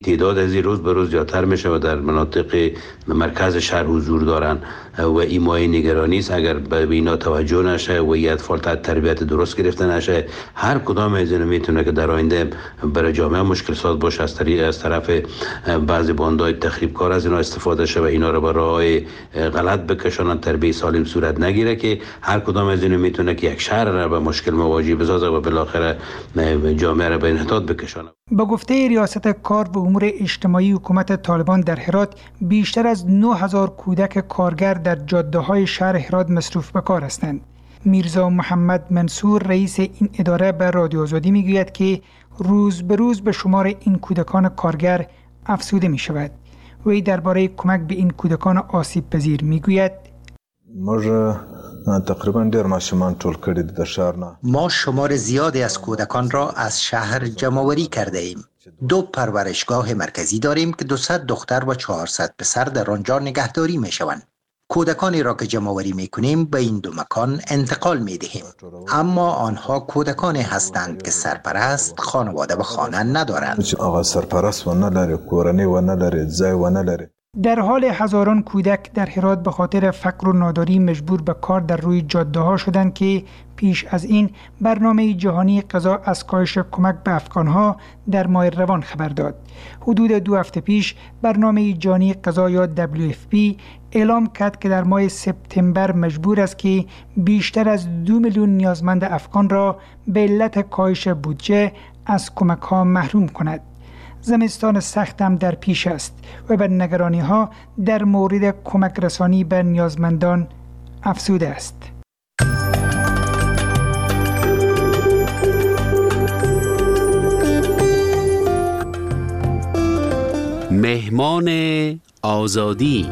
تعداد از این روز به روز زیادتر میشه و در مناطق مرکز شهر حضور دارن و این مایه نگرانی است اگر به اینا توجه نشه و این اطفال تحت تربیت درست گرفته نشه، هر کدام از اینا میتونه که در آینده برای جامعه مشکل ساز باشه. از طریق از طرف بعضی باندهای تخریبکار از اینا استفاده شه و اینا رو به راههای غلط بکشونن، تربیت سالم صورت نگیره که هر کدام از اینا میتونه که یک شهر رو به مشکل مواجه بسازه و بالاخره جامعه رو به انحطاط بکشونه. با گفته ریاست کار و امور اجتماعی حکومت طالبان در هرات، بیشتر از نه هزار کودک کارگر در جاده‌های شهر هرات مصروف به کار هستند. میرزا محمد منصور رئیس این اداره به رادیو آزادی میگوید که روز به روز به شمار این کودکان کارگر افزوده می شود. وی درباره کمک به این کودکان آسیب پذیر میگوید: ما تقریبا دیر ماشومان طول کردید در شهر نه. ما شمار زیادی از کودکان را از شهر جمع‌آوری کرده ایم. دو پرورشگاه مرکزی داریم که دویست دختر و چهارصد پسر در آنجا نگهداری می شوند. کودکانی را که جمع‌آوری می کنیم به این دو مکان انتقال می دهیم، اما آنها کودکانی هستند که سرپرست، خانواده و خانه ندارند. آقا سرپرست و نداره، کورنی و نداره، زای و نداره. در حال هزاران کودک در هرات به خاطر فقر و ناداری مجبور به کار در روی جاده ها شدند که پیش از این برنامه جهانی غذا از کاهش کمک به افغانها در ماه روان خبر داد. حدود دو هفته پیش برنامه جهانی غذا یا دبلیو اف پی اعلام کرد که در ماه سپتامبر مجبور است که بیشتر از دو میلیون نیازمند افغان را به علت کاهش بودجه از کمک ها محروم کند. زمستان سخت هم در پیش است و به نگرانی ها در مورد کمک رسانی به نیازمندان افزوده است. مهمان آزادی.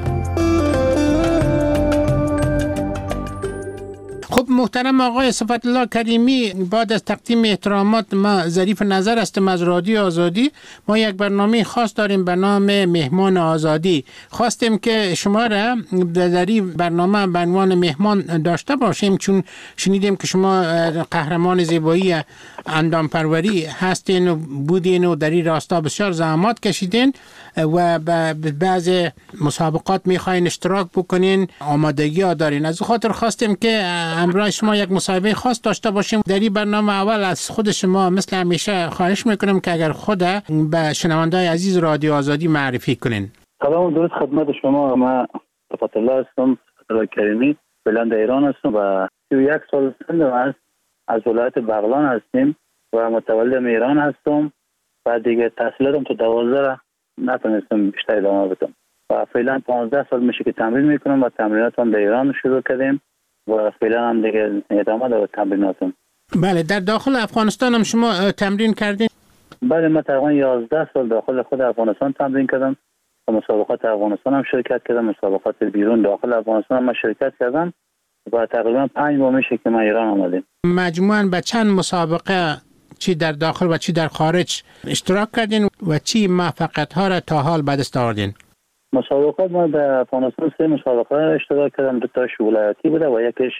خب محترم آقای صفت الله کریمی، بعد از تقدیم احترامات ما ظریف نظر هستم از رادیو آزادی. ما یک برنامه خاص داریم به نام مهمان آزادی. خواستیم که شما را در این برنامه به عنوان مهمان داشته باشیم، چون شنیدیم که شما قهرمان زیبایی اندام پروری هستین و بودین و در این راستا بسیار زحمات کشیدین و به بعض مسابقات میخواین اشتراک بکنین، آمادگی ها دارین. از خاطر خواستیم که همراه شما یک مصاحبه خاص داشته باشیم. در این برنامه اول از خود شما مثل همیشه خواهش میکنم که اگر خود به شنونده‌های عزیز رادیو آزادی معرفی کنین. سلام درود خدمت شما. من صفت الله هستم، صفت الله کریمی، فعلا در ایران هستم و سی و یک سال سنم است. از ولایت بغلان هستیم و متولد ایران هستم و دیگه تحصیلاتم تو دوازده نتونستم بیشتر ادامه بدم و فعلا پانزده سال میشه که تمرین میکنم و تمریناتم در ایران شروع کردیم و فعلا هم دیگه ادامه دارم تمریناتم. بله، در داخل افغانستان هم شما تمرین کردین؟ بله، من تقریبا یازده سال داخل خود افغانستان تمرین کردم و مسابقات افغانستان هم شرکت کردم، مسابقات بیرون داخل افغانستان هم شرکت کردم و تقریبا پنج ماه میشه که من ایران آمدیم. مجموعاً به چند مسابقه چی در داخل و چی در خارج اشتراک کردین و چی موفقیت ها را تا حال به دست آوردین؟ مسابقات ما در افغانستان سه مسابقه اشتراک کردم، دو تاش ولایتی بوده و یکیش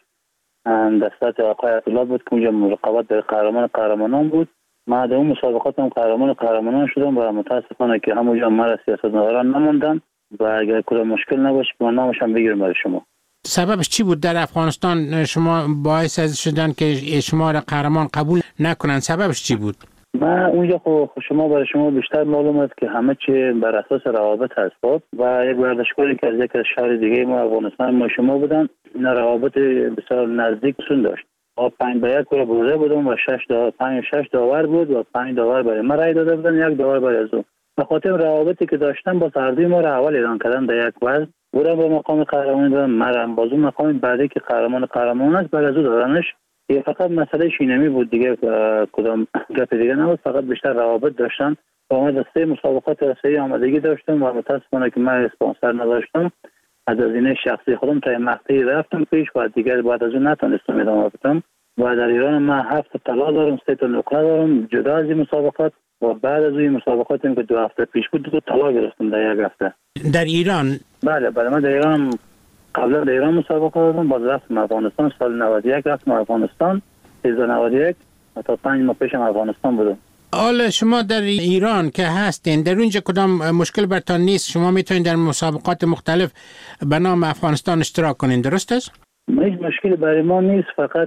دستات آقای عطی‌الله بود که اونجا رقابت در قهرمان قهرمانان بود. ما در اون مسابقات هم قهرمان قهرمانان شدم و متاسفانه که همونجا مرا سیاستمداران نموندن و اگر کدام مشکل نباشه که من نامشم بگیرم برای شما. سببش چی بود در افغانستان شما باعث از شدن که شما را قهرمان قبول نکنن؟ سببش چی بود؟ ما اونجا خب شما برای شما بیشتر معلوم است که همه چی بر اساس روابط هست و یک ورزشکاری که از یک شهر دیگه ما افغانستان ما شما بودن، این روابط بسیار نزدیک سون داشت. با پنج به یک کره بوده بودم و شش داور پنج شش داور بود و پنج داور برای ما رای داده بودن، یک داور برای از او. به خاطر روابطی که داشتم با سردی ما را اول اعلان کردن در یک وزن بودم به مقام قهرمان دادم، مرم بازو مقام بعدی که قهرمان قهرمان است برای از او دادنش. یه فقط مسئله شینمی بود دیگه، کدام گپ دیگه نبود، فقط بیشتر روابط داشتن. با ما دسته مسابقات رسایی آمادگی داشتم و متاسفانه که من اسپانسر نداشتم، از هزینه شخصی خودم تا مقطعی رفتم پیش و دیگه بعد از اون نتونستم ادامه بدم. و در ایران من هفت طلا دارم، سه تا نقره دارم جدا از این مسابقات و بعد از این مسابقات که دو هفته پیش بود دو طلا گرفتم در یک هفته. در ایران؟ بله بله، من در ایران قبلا در ایران مسابقه دادم، باز رفتم افغانستان، سال نود و یک رفتم افغانستان، سیزده نود و یک تا پنج ماه پیشم افغانستان بودم. حالا شما در ایران که هستین، در اونجا کدام مشکل برتان نیست؟ شما میتونید در مسابقات مختلف به نام افغانستان اشتراک کنین، درست است؟ هیچ مشکلی برای ما نیست، فقط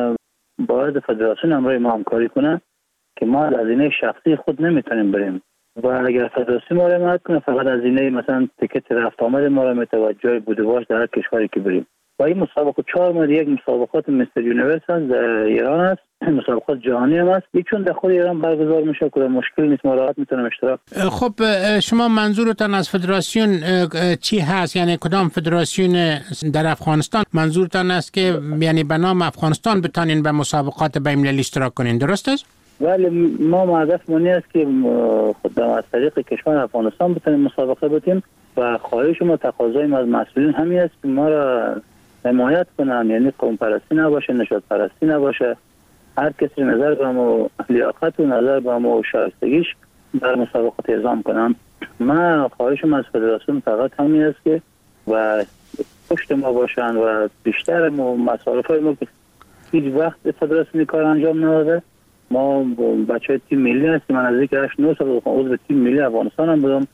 باید فدراسیون همراه ما همکاری کنه که ما از هزینه شخصی خود نمیتونیم بریم و اگر فدراسیون ما را حمایت کنه فقط از هزینه مثلا تیکت رفت آمد ما را متوجه بوده باش در هر کشوری که بریم. و این مسابقه چهار ماه یک مسابقات مستر یونیورس هست در ایران است، مسابقات جهانی هم است، چون در خود ایران برگزار میشه که مشکل نیست، ما راحت میتونیم اشتراک. خب شما منظورتان از فدراسیون چی هست؟ یعنی کدام فدراسیون در افغانستان منظورتان است که یعنی به نام افغانستان بتانین به مسابقات بین‌المللی اشتراک کنین، درست است؟ ولی ما هدف مونی است که خود از طریق کشور افغانستان بتونیم مسابقه بتیم و خواهش ما تقاضای ما از مسئولین همین است که ما را حمایت کنن، یعنی قوم پرستی نباشه، نژاد پرستی نباشه، هر کسی نظر به مو لیاقت و نظر به مو شایستگیش در مسابقات اعزام کنن. من خواهشم از فدراسیون فقط همین است که و پشت ما باشن و بیشتر مو مصارفای ما که هیچ وقت فدراسیون کار انجام نداده. ما بچه تیم ملی هستیم، من از یک هشت نه سال عضو تیم ملی افغانستان هم بودم.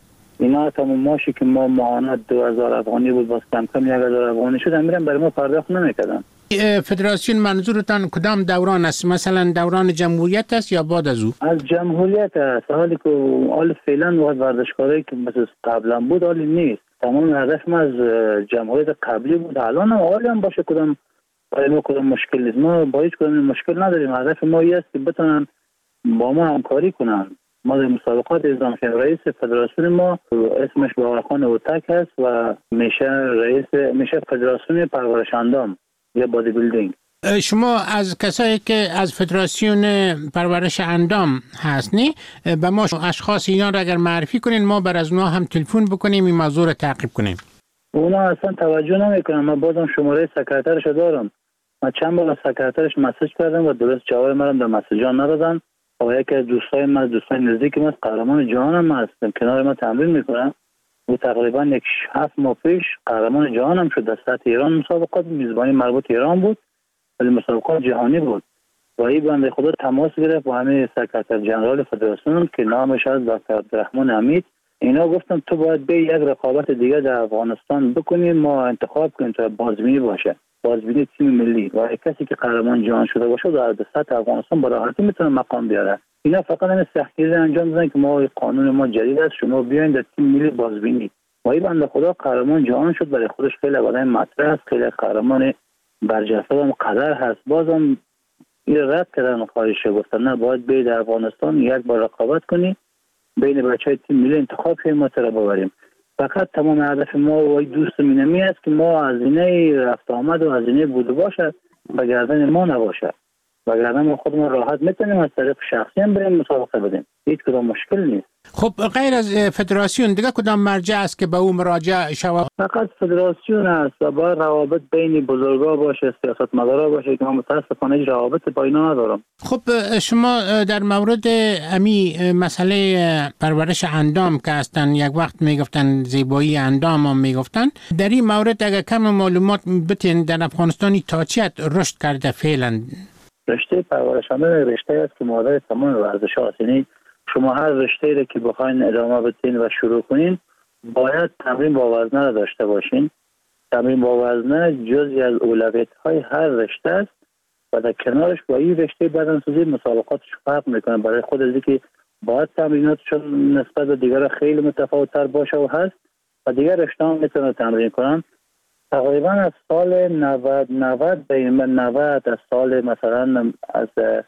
اینا تمام ماشی که ما ماهانه دو هزار افغانی بود، باز کم کم یک هزار افغانی شد، میرم برای ما پرداخت نمیکردن. فدراسیون منظورتان کدام دوران است؟ مثلا دوران جمهوریت است یا بعد از او؟ از جمهوریت است، حالی که حال فعلا وقت ورزشکاری که مثل قبلا بود حالی نیست. تمام هدف ما از جمهوریت قبلی بود، الان هم حالی هم باشه کدام برای ما کدام مشکل نیست، ما با هیچ کدام مشکل نداریم. هدف ما این است که بتونن با ما همکاری کنن. ما در مسابقات اعزام شدیم، رئیس فدراسیون ما اسمش باقرخان اوتک هست و میشه رئیس میشه فدراسیون پرورش اندام یا بادی بیلدینگ. شما از کسایی که از فدراسیون پرورش اندام هستنی به ما اشخاص اینا را اگر معرفی کنین ما بر از اونا هم تلفن بکنیم این موضوع را تعقیب کنیم. اونا اصلا توجه نمیکنن. من بازم شماره سکرترش دارم، من چند بار از سکرترش مسیج کردم و درست جواب منم در مسیجا ندادن. و یکی از دوستای من دوستای نزدیک من قهرمان جهان هم هستم، کنار ما تمرین میکنم و تقریبا یک هفت ماه پیش قهرمان جهان هم شد. در سطح ایران مسابقات میزبانی مربوط ایران بود ولی مسابقات جهانی بود و این بنده خدا تماس گرفت با همین سکرتر جنرال فدراسیون که نامش از دکتر عبدالرحمن حمید. اینا گفتم تو باید به یک رقابت دیگه در افغانستان بکنیم، ما انتخاب کنیم تا بازبینی باشه، بازبینی تیم ملی و کسی که قهرمان جهان شده باشه در سطح افغانستان با راحتی میتونه مقام بیاره. اینا فقط همین سختگیری انجام میدن که ما قانون ما جدید است، شما بیاین در تیم ملی بازبینی. و این بنده خدا قهرمان جهان شد، برای خودش خیلی آدم مطرح است، خیلی قهرمان برجسته و قدر هست. بازم این رد کردن خواهش گفتن نه باید بیاید در افغانستان یک بار رقابت کنی بین بچهای تیم ملی انتخاب کنیم ما تر ببریم. فقط تمام هدف ما و دوست مینمی است که ما هزینه رفت آمد و هزینه بوده باشه و گردن ما نباشه و گردن ما خودمون راحت میتونیم از طریق شخصی هم بریم مسابقه بدیم، هیچ کدام مشکل نیست. خب غیر از فدراسیون دیگه کدام مرجع است که به او مراجعه شود؟ فقط فدراسیون است و باید روابط بین بزرگا باشه، سیاستمدارا باشه که من متاسفانه هیچ روابط با اینا ندارم. خب شما در مورد امی مسئله پرورش اندام که هستن یک وقت میگفتن زیبایی اندام هم میگفتن، در این مورد اگر کم معلومات بتین در افغانستانی تا چیت رشد کرده فعلا؟ رشته پرورش اندام رشته است که مادر تمام ورزش‌ها است. یعنی شما هر رشته‌ای را که بخواین ادامه بدین و شروع کنین باید تمرین با وزنه را داشته باشین. تمرین با وزنه جزئی از اولویت‌های هر رشته است و در کنارش با این رشته بدنسازی مسابقاتش فرق میکنه. برای خود از اینکه باید تمریناتشون نسبت به دیگر خیلی متفاوت‌تر باشه و هست و دیگر رشته‌ها میتونن تمرین کنن. تقریبا از سال نود نود به این نود از سال مثلا از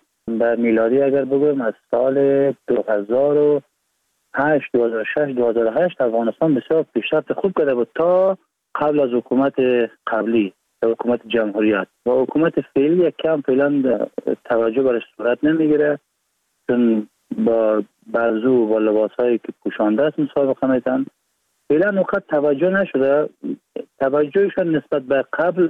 بر میلادی اگر بگویم از سال دو هزار و هشت دو هزار و شش دو هزار و هشت افغانستان بسیار پیشرفت خوب کرده بود تا قبل از حکومت قبلی حکومت جمهوریت و حکومت فعلی کم فعلا توجه برش صورت نمیگیره چون با بازو و لباسایی که پوشانده است مسابقه میتن فعلا نقطه توجه نشده. توجهشون نسبت به قبل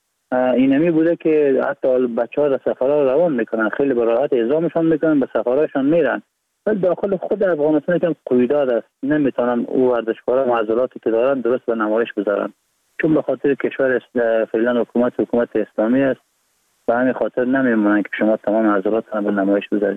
اینمی بوده که حتی بچه ها در سفرها روان میکنن، خیلی به راحت اعزامشان میکنن، به سفرهاشان میرن ولی داخل خود افغانستان یکم قیوداد است، نمیتونن او ورزشکارا معضلاتی که دارن درست به نمایش بذارن چون به خاطر کشور فعلا حکومت حکومت اسلامی است و همین خاطر نمیمونن که شما تمام معضلات به نمایش بذارید.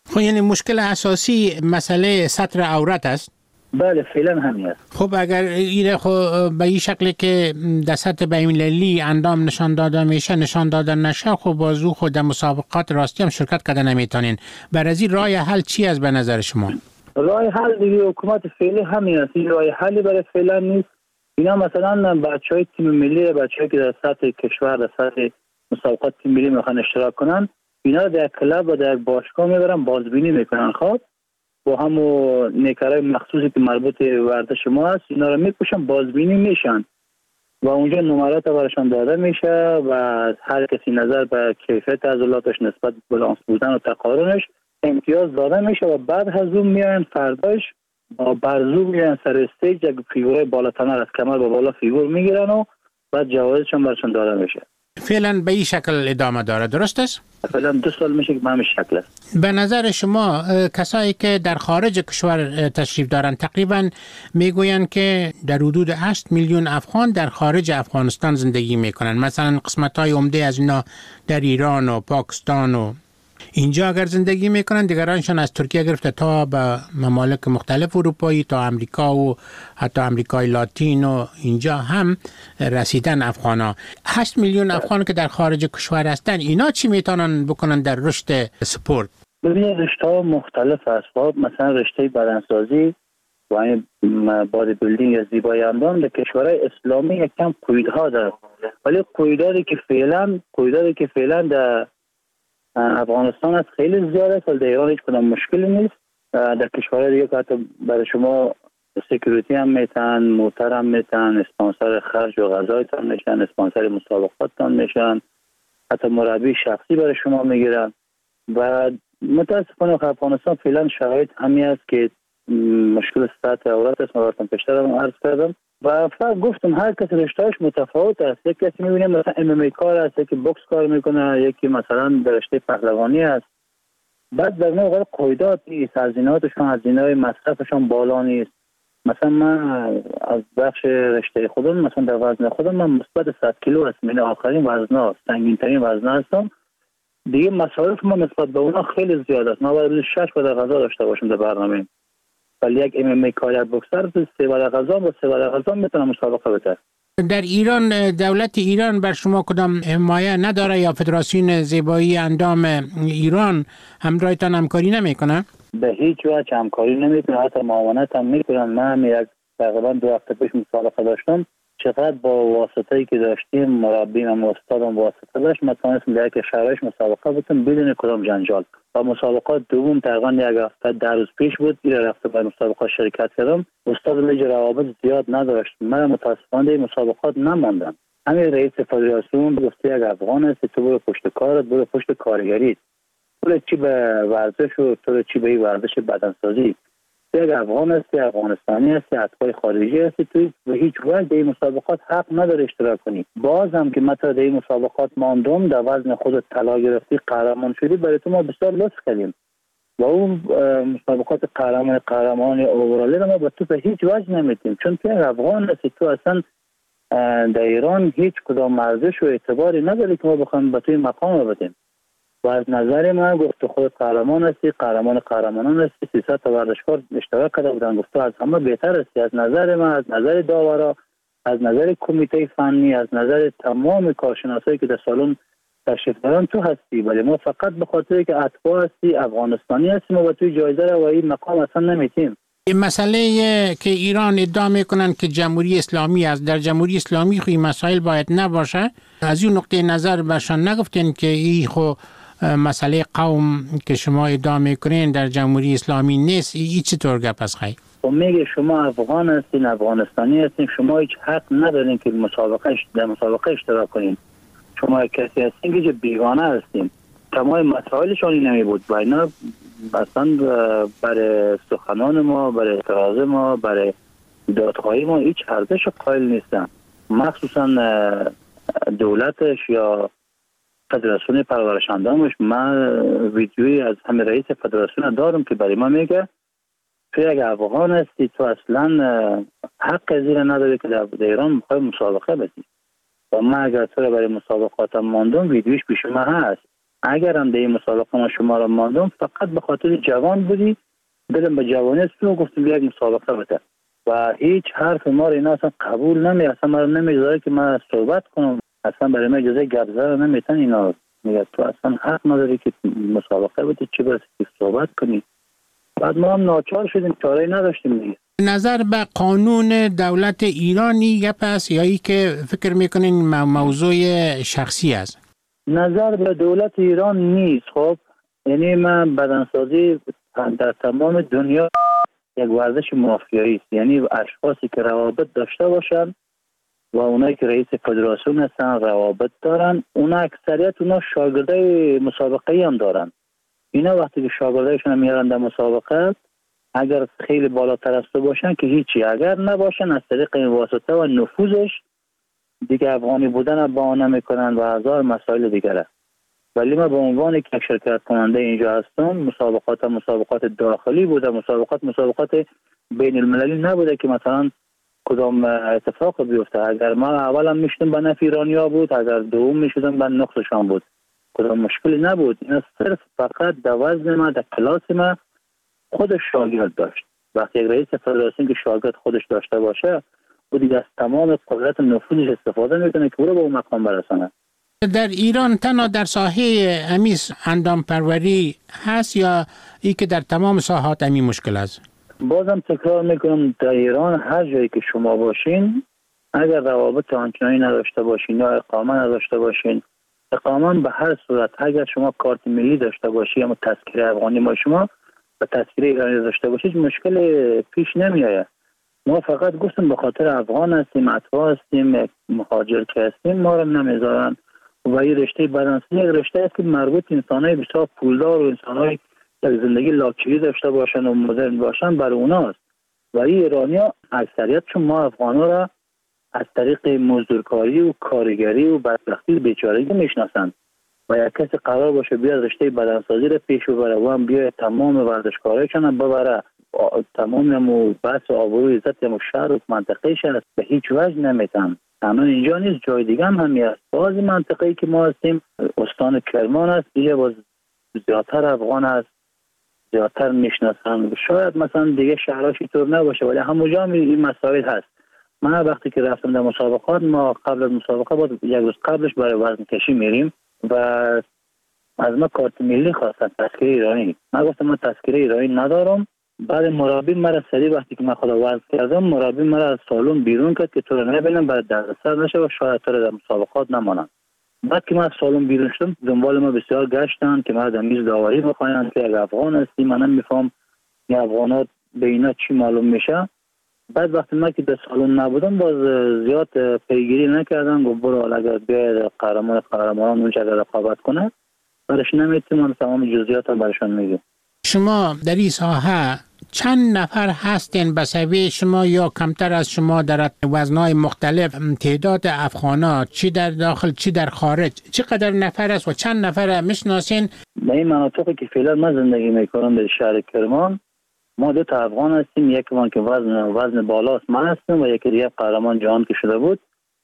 خب یعنی مشکل اساسی مسئله سطر عورت است؟ بله فعلا همین است. خب اگر این خب به این شکلی که در سطح بین‌المللی اندام نشان داده میشه نشان داده نشه خب بازو خود در مسابقات راستی هم شرکت کرده نمیتونین. بر از این راه حل چی است به نظر شما؟ راه حل دیگه حکومت فعلی همین است. این راه حلی برای فعلا نیست. اینا مثلا بچهای تیم ملی، بچه‌ای که در سطح کشور در سطح مسابقات تیم ملی میخوان اشتراک کنن، اینا در کلاب و در باشگاه میبرن بازبینی میکنن. خب با همون نیکرای مخصوصی که مربوط ورزش ما هست اینا رو میپوشن بازبینی میشن و اونجا نمرات براشون داده میشه و هر کسی نظر به کیفیت عضلاتش نسبت به بالانس بودن و تقارنش امتیاز داده میشه و بعد از اون میان فرداش با برزو میان سر استیج یک فیگورای بالاتر از کمر به بالا فیگور میگیرن و بعد جوایزشون براشون داده میشه. فعلا به این شکل ادامه داره، درست است؟ فعلا دو سال میشه که به همین شکل است. به نظر شما کسایی که در خارج کشور تشریف دارن تقریبا میگویند که در حدود هشت میلیون افغان در خارج افغانستان زندگی میکنن. مثلا قسمت‌های عمده از اینا در ایران و پاکستان و اینجا اگر زندگی میکنن، دیگرانشان از ترکیه گرفته تا به ممالک مختلف اروپایی تا امریکا و حتی امریکای لاتین و اینجا هم رسیدن افغانا. هشت میلیون افغان که در خارج کشور هستن، اینا چی میتونن بکنن در رشد سپورت؟ ببینید رشته مختلف است. مثلا رشته بدنسازی و این بادی بیلدینگ یا زیبایی اندام در کشورهای اسلامی یک کم قیودها داره، ولی قیوداتی که فعلا قیوداتی که فعلا در افغانستان است خیلی زیاده است. در ایران هیچ کدام مشکلی نیست. در کشورهای دیگه که حتی برای شما سکیوریتی هم میتن، موتر هم میتن، اسپانسر خرج و غذایتان میشن، اسپانسر مسابقاتتان میشن، حتی مربی شخصی برای شما میگیرن. و متاسفانه افغانستان فعلا شرایط همین است که مشکل سطح عورت است. ما براتون پیشتر هم عرض کردم و فقط گفتم هر کسی رشته‌اش متفاوت است. یک کسی می‌بینیم مثلا ام ام ای کار است، یکی بوکس کار میکنه، یکی مثلا در رشته پهلوانی است. بعد در نوع قیودات نیست، هزینه‌هاشون هزینه‌های مصرفشون بالا نیست. مثلا من از بخش رشته خودم مثلا در وزن خودم من مثبت صد کیلو هستم، این آخرین وزنا، سنگین‌ترین وزنا هستم. دیگه مصارف ما نسبت به اونا خیلی زیاد است. ما باید شش بار غذا داشته باشیم در برنامه. ولی یک ام ام ای کار بوکسر سه بار غذا با سه بار غذا میتونه مسابقه بده. در ایران دولت ایران بر شما کدام حمایت نداره یا فدراسیون زیبایی اندام ایران همراهتان همکاری نمیکنه؟ به هیچ وجه همکاری نمیکنه، حتی معاونت هم میکنن. من یک تقریبا دو هفته پیش مسابقه داشتم، چقدر با واسطه‌ای که داشتیم مربیم و استادم واسطه داشت، من تونستم در یک شهرش مسابقه بودم بدون کدام جنجال. و مسابقات دوم تقریبا یک هفته در روز پیش بود، این رفته به مسابقات شرکت کردم. استاد لیگ روابط زیاد نداشت، من متاسفانه این مسابقات نماندم. همین رئیس فدراسیون گفته یک افغان است تو برو پشت کارت، برو پشت کارگری، تو چی به ورزش و تو چی به ورزش بدنسازی. یک افغان هستی، افغانستانی هستی، اتباع خارجی هستی، توی به هیچ وجه در این مسابقات حق نداره اشتراک کنی. باز هم که مثلا در این مسابقات ماندم، در وزن خودت طلا گرفتی، قهرمان شدی، برای تو ما بسیار لطف کردیم و اون مسابقات قهرمان قهرمان اوورالی ما به تو به هیچ وجه نمیدیم، چون تو یک افغان هستی. تو اصلا در ایران هیچ کدام ارزش و اعتباری نداری که ما بخوایم به توی مقام بدیم. و از نظر من گفت خود قهرمان هستی، قهرمان قهرمانان هستی، سیصد تا ورزشکار اشتراک کرده بودن، گفت از همه بهتر هستی. از نظر من، از نظر داورا، از نظر کمیته فنی، از نظر تمام کارشناسایی که در سالن تشریف دارن تو هستی، ولی ما فقط به خاطر که اتباع هستی، افغانستانی هستیم و توی جایزه رو و این مقام اصلا نمیتیم. این مسئله که ایران ادعا میکنن که جمهوری اسلامی است، در جمهوری اسلامی خو این مسائل باید نباشه. از این نقطه نظر برشان نگفتین که این خو مسئله قوم که شما ادعا میکنین در جمهوری اسلامی نیست؟ این چطور گپ است خیلی؟ خب میگه شما افغان هستین، افغانستانی هستین، شما هیچ حق ندارین که مسابقه در مسابقه اشتراک کنین. شما کسی هستین که بیگانه هستین. تمام مسائلشون نمی بود و اینا اصلا برای سخنان ما، برای اعتراض ما، برای دادخواهی ما هیچ ارزش قائل نیستن. مخصوصا دولتش یا فدراسیون پرورش اندامش. من ویدیویی از همه رئیس فدراسیون دارم که برای ما میگه تو یک افغان هستی، تو اصلا حق زیر نداری که در ایران میخوای مسابقه بدی. و من اگر تو رو برای مسابقاتم ماندم، ویدیویش پیش من هست. اگر هم در این مسابقه ما شما را ماندم فقط به خاطر جوان بودی، دلم به جوانی است و گفتم یک مسابقه بده و هیچ حرف ما را اینا اصلا قبول نمی، اصلا ما نمیذاره که من صحبت کنم، اصلا برای من اجازه گپ زدن نمیتن. اینا میگه تو اصلا حق نداری که مسابقه بده، چه برسه که صحبت کنی. بعد ما هم ناچار شدیم، چاره‌ای نداشتیم دیگه. نظر به قانون دولت ایرانی گپ است یا ای که فکر میکنین موضوع شخصی است؟ نظر به دولت ایران نیست. خب یعنی من بدنسازی در تمام دنیا یک ورزش مافیایی است، یعنی اشخاصی که روابط داشته باشن و اونایی که رئیس فدراسیون هستن روابط دارن، اونا اکثریت اونا شاگردای مسابقه هم دارن. اینا وقتی که شاگردایشون میارن در مسابقه، اگر خیلی بالاتر از تو باشن که هیچی، اگر نباشن از طریق این واسطه و نفوذش دیگه افغانی بودن با نمیکنن و هزار مسائل دیگره. ولی ما به عنوان یک شرکت کننده اینجا هستم، مسابقات مسابقات داخلی بوده، مسابقات مسابقات بین المللی نبوده که مثلا کدام اتفاق بیفته. اگر ما اولا میشدم به نفع ایرانیا بود، اگر دوم میشدم به نقصشان بود، کدام مشکلی نبود. اینا صرف فقط در وزن ما، در کلاس ما خودش شاگرد داشت. وقتی یک رئیس فدراسیون که شاگرد خودش داشته باشه، او دیگه از تمام قدرت نفوذش استفاده میکنه که او رو به اون مقام برسانه. در ایران تنها در ساحه امیز اندام پروری هست یا ای که در تمام ساحات امی مشکل است؟ بازم تکرار میکنم، در ایران هر جایی که شما باشین، اگر روابط آنچنانی نداشته باشین یا اقامه نداشته باشین، اقامه به هر صورت، اگر شما کارت ملی داشته باشی یا تذکره افغانی ما شما به تذکره ایرانی داشته باشید، مشکل پیش نمیآید. ما فقط گفتم به خاطر افغان هستیم، اتباع هستیم، مهاجر که هستیم، ما رو نمیذارن. و این رشته بدنسازی یک رشته است که مربوط انسانای بسیار پولدار و انسانای یک زندگی لاکچری داشته باشن و مدرن باشن برای اوناست. و این ایرانیا اکثریت چون ما افغانا را از طریق مزدورکاری و کارگری و بدبختی و بیچارگی میشناسند و یک کسی قرار باشه بیاد رشته بدنسازی را پیش ببره و هم بیاد تمام ورزشکارایشان هم ببره، تمام و بحث آبرو عزت و شهر و منطقه شهر به هیچ وجه نمیتن. تنها اینجا نیست، جای دیگه هم همی هست. بعضی منطقه‌ای که ما هستیم استان کرمان است، دیگه باز زیادتر افغان است، زیادتر میشناسن. شاید مثلا دیگه شهرهاش اینطور نباشه ولی همونجا هم این مسائل هست. من وقتی که رفتم در مسابقات، ما قبل از مسابقه بود یک روز قبلش برای وزن کشی میریم و از ما کارت ملی خواستن، تذکره ایرانی. من گفتم من تذکره ایرانی ندارم. بعد مربی مرا سری وقتی که من خدا وزن کردم، مربی مرا از سالن بیرون کرد که تو رو نبینم، بعد دردسر نشه و شاید تو رو در مسابقات نمانم. بعد که من از سالن بیرون شدم، دنبال ما بسیار گشتن که ما در میز داوری بخواین که اگر افغان هستی، من نمیفهم این افغانات به اینا چی معلوم میشه. بعد وقتی من که در سالن نبودم، باز زیاد پیگیری نکردم، گفت برو اگر بیاید قهرمان قهرمانان اونجا رقابت کنه، برش نمیتونم تمام جزئیات رو برشان میگم. شما در این ساحه چند نفر هستین به سوی شما یا کمتر از شما در وزنهای مختلف؟ تعداد افغانا چی در داخل چی در خارج چقدر نفر است و چند نفر میشناسین؟ در این مناطقی که فعلا من زندگی میکنم در شهر کرمان، ما دو تا افغان هستیم. یکی من که وزن وزن بالاست من هستم و یکی دیگه قهرمان جهان که شده بود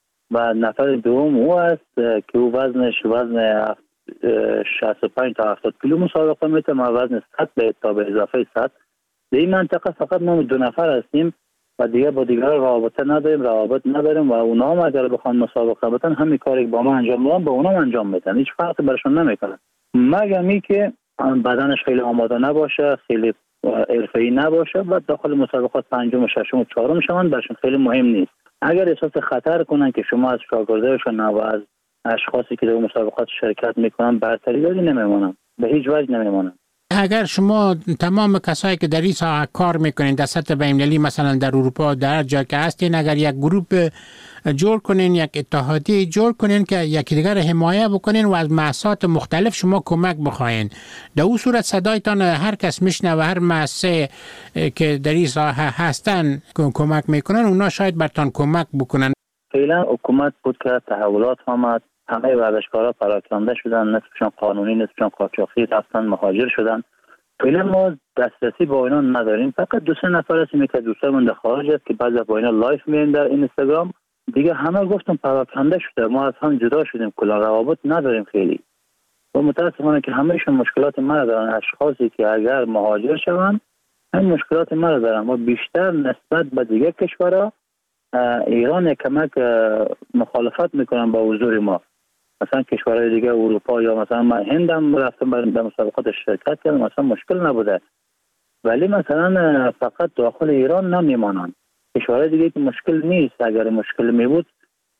و نفر دوم او است که او وزنش وزن شصت و پنج تا هفتاد کیلو مسابقه میته، ما وزن صد تا به اضافه صد. در این منطقه فقط ما دو نفر هستیم و دیگه با دیگر رابطه نداریم، روابط نداریم و اونا هم اگر بخوان مسابقه بدن همین کاری که با ما انجام میدن با اونا هم انجام میدن، هیچ فرقی برشون نمیکنه. مگر می که بدنش خیلی آماده نباشه، خیلی حرفه‌ای نباشه، بعد داخل مسابقات پنجم و ششم و چهارم شوند، برشون خیلی مهم نیست. اگر احساس خطر کنن که شما از شاگردایشون و از اشخاصی که در مسابقات شرکت میکنن برتری داری، نمیمونن، به هیچ وجه نمیمونن. اگر شما تمام کسایی که در این ساحه کار میکنین در سطح بین‌المللی، مثلا در اروپا در جا که هستین، اگر یک گروه جور کنین، یک اتحادیه جور کنین که یکی دیگر حمایه بکنین و از مؤسسات مختلف شما کمک بخواین، در اون صورت صدایتان هر کس میشنه و هر مؤسسه که در این ساحه هستن کمک میکنن، اونا شاید برتان کمک بکنن. فعلا حکومت بود که تحولات آمد، همه ورزشکارا پراکنده شدن، نصفشون قانونی نصفشون قاچاقی رفتن مهاجر شدن. فعلا ما دسترسی با اینا نداریم، فقط دو سه نفر هستیم که دوستان در خارج است که بعضی با اینا لایف میرن در اینستاگرام. دیگه همه گفتم پراکنده شده، ما از هم جدا شدیم، کلا روابط نداریم خیلی. و متاسفانه که همهشون مشکلات ما دارن. اشخاصی که اگر مهاجر شوند این مشکلات ما دارن و بیشتر نسبت به دیگه کشورها ایران کمک مخالفت میکنن با حضور ما. مثلا کشورهای دیگه اروپا یا مثلا من هندم رفتم به مسابقات شرکت کردم، مثلا مشکل نبوده، ولی مثلا فقط داخل ایران نمیمانند. کشورهای دیگه که مشکل نیست. اگر مشکل می بود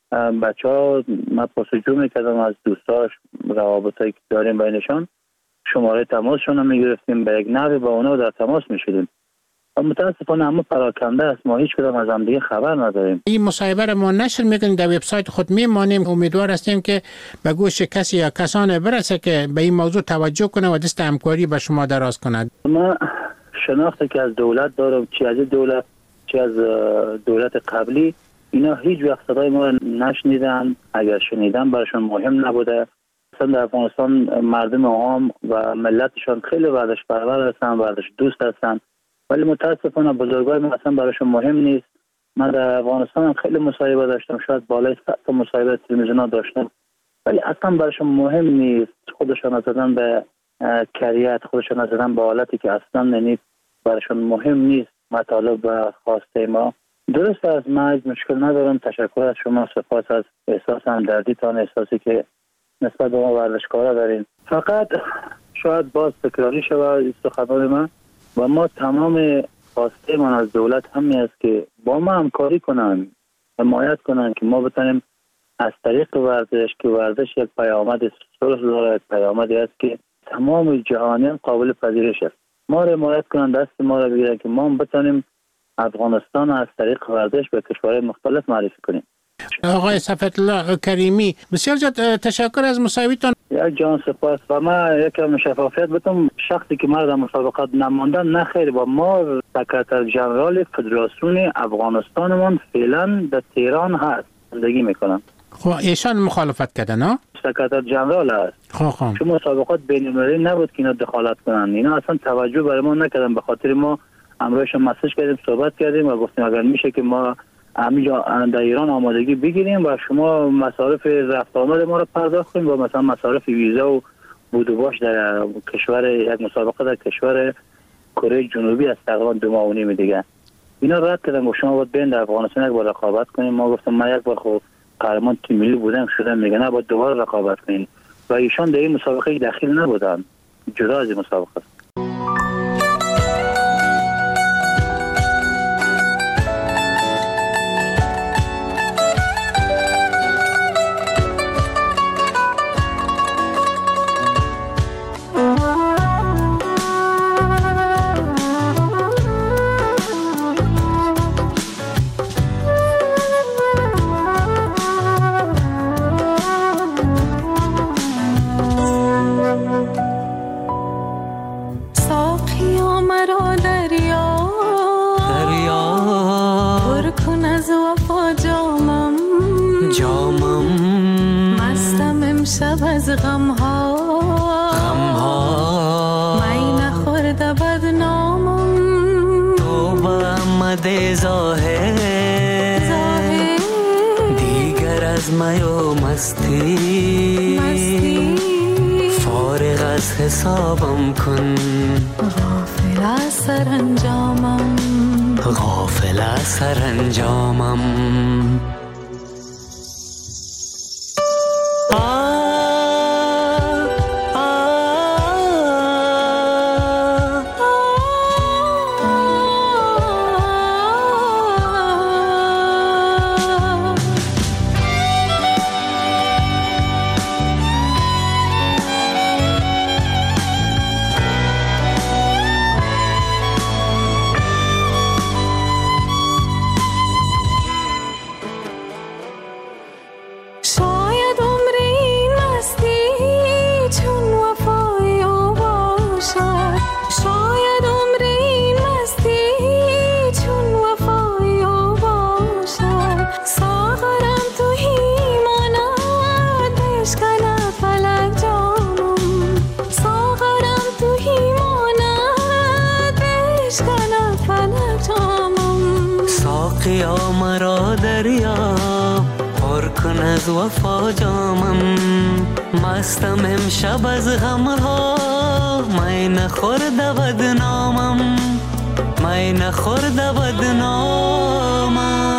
بچه ها من پرسجو میکردم از دوستاش، روابطایی که داریم بینشان، شماره تماسشون رو میگرفتیم، به یک نحوی با اونا در تماس میشدیم. متاسفانه همه پراکنده است، ما هیچ کدام از هم دیگه خبر نداریم. این مصاحبه را ما نشر میکنیم، در وبسایت خود میمانیم. امیدوار هستیم که به گوش کسی یا کسان برسه که به این موضوع توجه کنه و دست همکاری به شما دراز کند. ما شناختی که از دولت دارم، چی از دولت چی از دولت قبلی، اینا هیچ وقت صدای ما نشنیدن. اگر شنیدن براشون مهم نبوده. مثلا در افغانستان مردم عام و ملتشان خیلی ورزش پرور هستن، ورزش دوست هستن، ولی متاسفانه بزرگای ما اصلا براشون مهم نیست. من در افغانستان هم خیلی مصاحبه داشتم، شاید بالای صد تا مصاحبه تلویزیون داشتم، ولی اصلا براشون مهم نیست. خودشان زدن به کریت، خودشان زدن به حالتی که اصلا یعنی براشون مهم نیست مطالب و خواسته ما. درست از ما مشکل ندارم. تشکر از شما، سپاس از احساس همدردیتان، احساسی که نسبت به ما ورزشکارا دارین. فقط شاید باز تکراری شود سخنان من و ما تمام خواسته من از دولت همین است که با ما همکاری کنن، حمایت کنن که ما بتونیم از طریق ورزش، که ورزش یک پیامد صلح داره، یک پیامدی است که تمام جهانیان قابل پذیرش است، ما را حمایت کنن، دست ما را بگیرن که ما بتونیم افغانستان از طریق ورزش به کشورهای مختلف معرفی کنیم. آقای صفوتالله کریمی، بسیار زیاد تشکر از مصاحبتان. یک جان سپاس. و ما یکم شفافیت بتم، شخصی که ما در مسابقات نماندن نه خیر، با ما سکرتر جنرال فدراسیون افغانستانمان فعلا در تهران هست، زندگی میکنن. خب ایشان مخالفت کردن ها؟ سکرتر جنرال هست. خب خب. چون مسابقات بین‌المللی نبود که اینا دخالت کنن، اینا اصلا توجه برای ما نکردن. به خاطر ما امروز مسیج کردیم، صحبت کردیم و گفتیم اگر میشه که ما همینجا در ایران آمادگی بگیریم و شما مصارف رفت آمد ما رو پرداخت کنیم و مثلا مصارف ویزا و بود و باش در کشور، یک مسابقه در کشور کره جنوبی است تقریبا دو ماه و نیم دیگه. اینا رد کردن و شما باید بین در افغانستان یک بار رقابت کنیم. ما گفتم من یک بار خب قهرمان تیم ملی بودم شدم، میگه نه باید دوباره رقابت کنیم و ایشان در این مسابقه داخل نبودن، جدا از این مسابقه. حسابم کن، غافل از سرانجامم، غافل از سرانجامم. پر کن از وفا جامم، مستم امشب از غمها، می نخورده بدنامم، می نخورده بدنامم.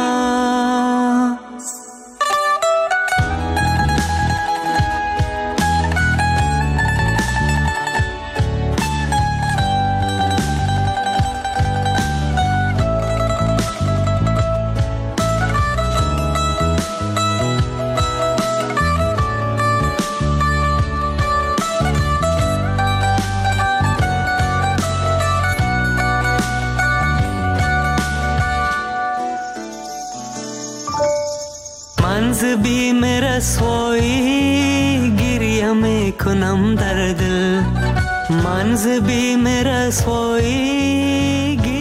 منز بیم رسوایی گریه میکنم در دل، منز بیم رسوایی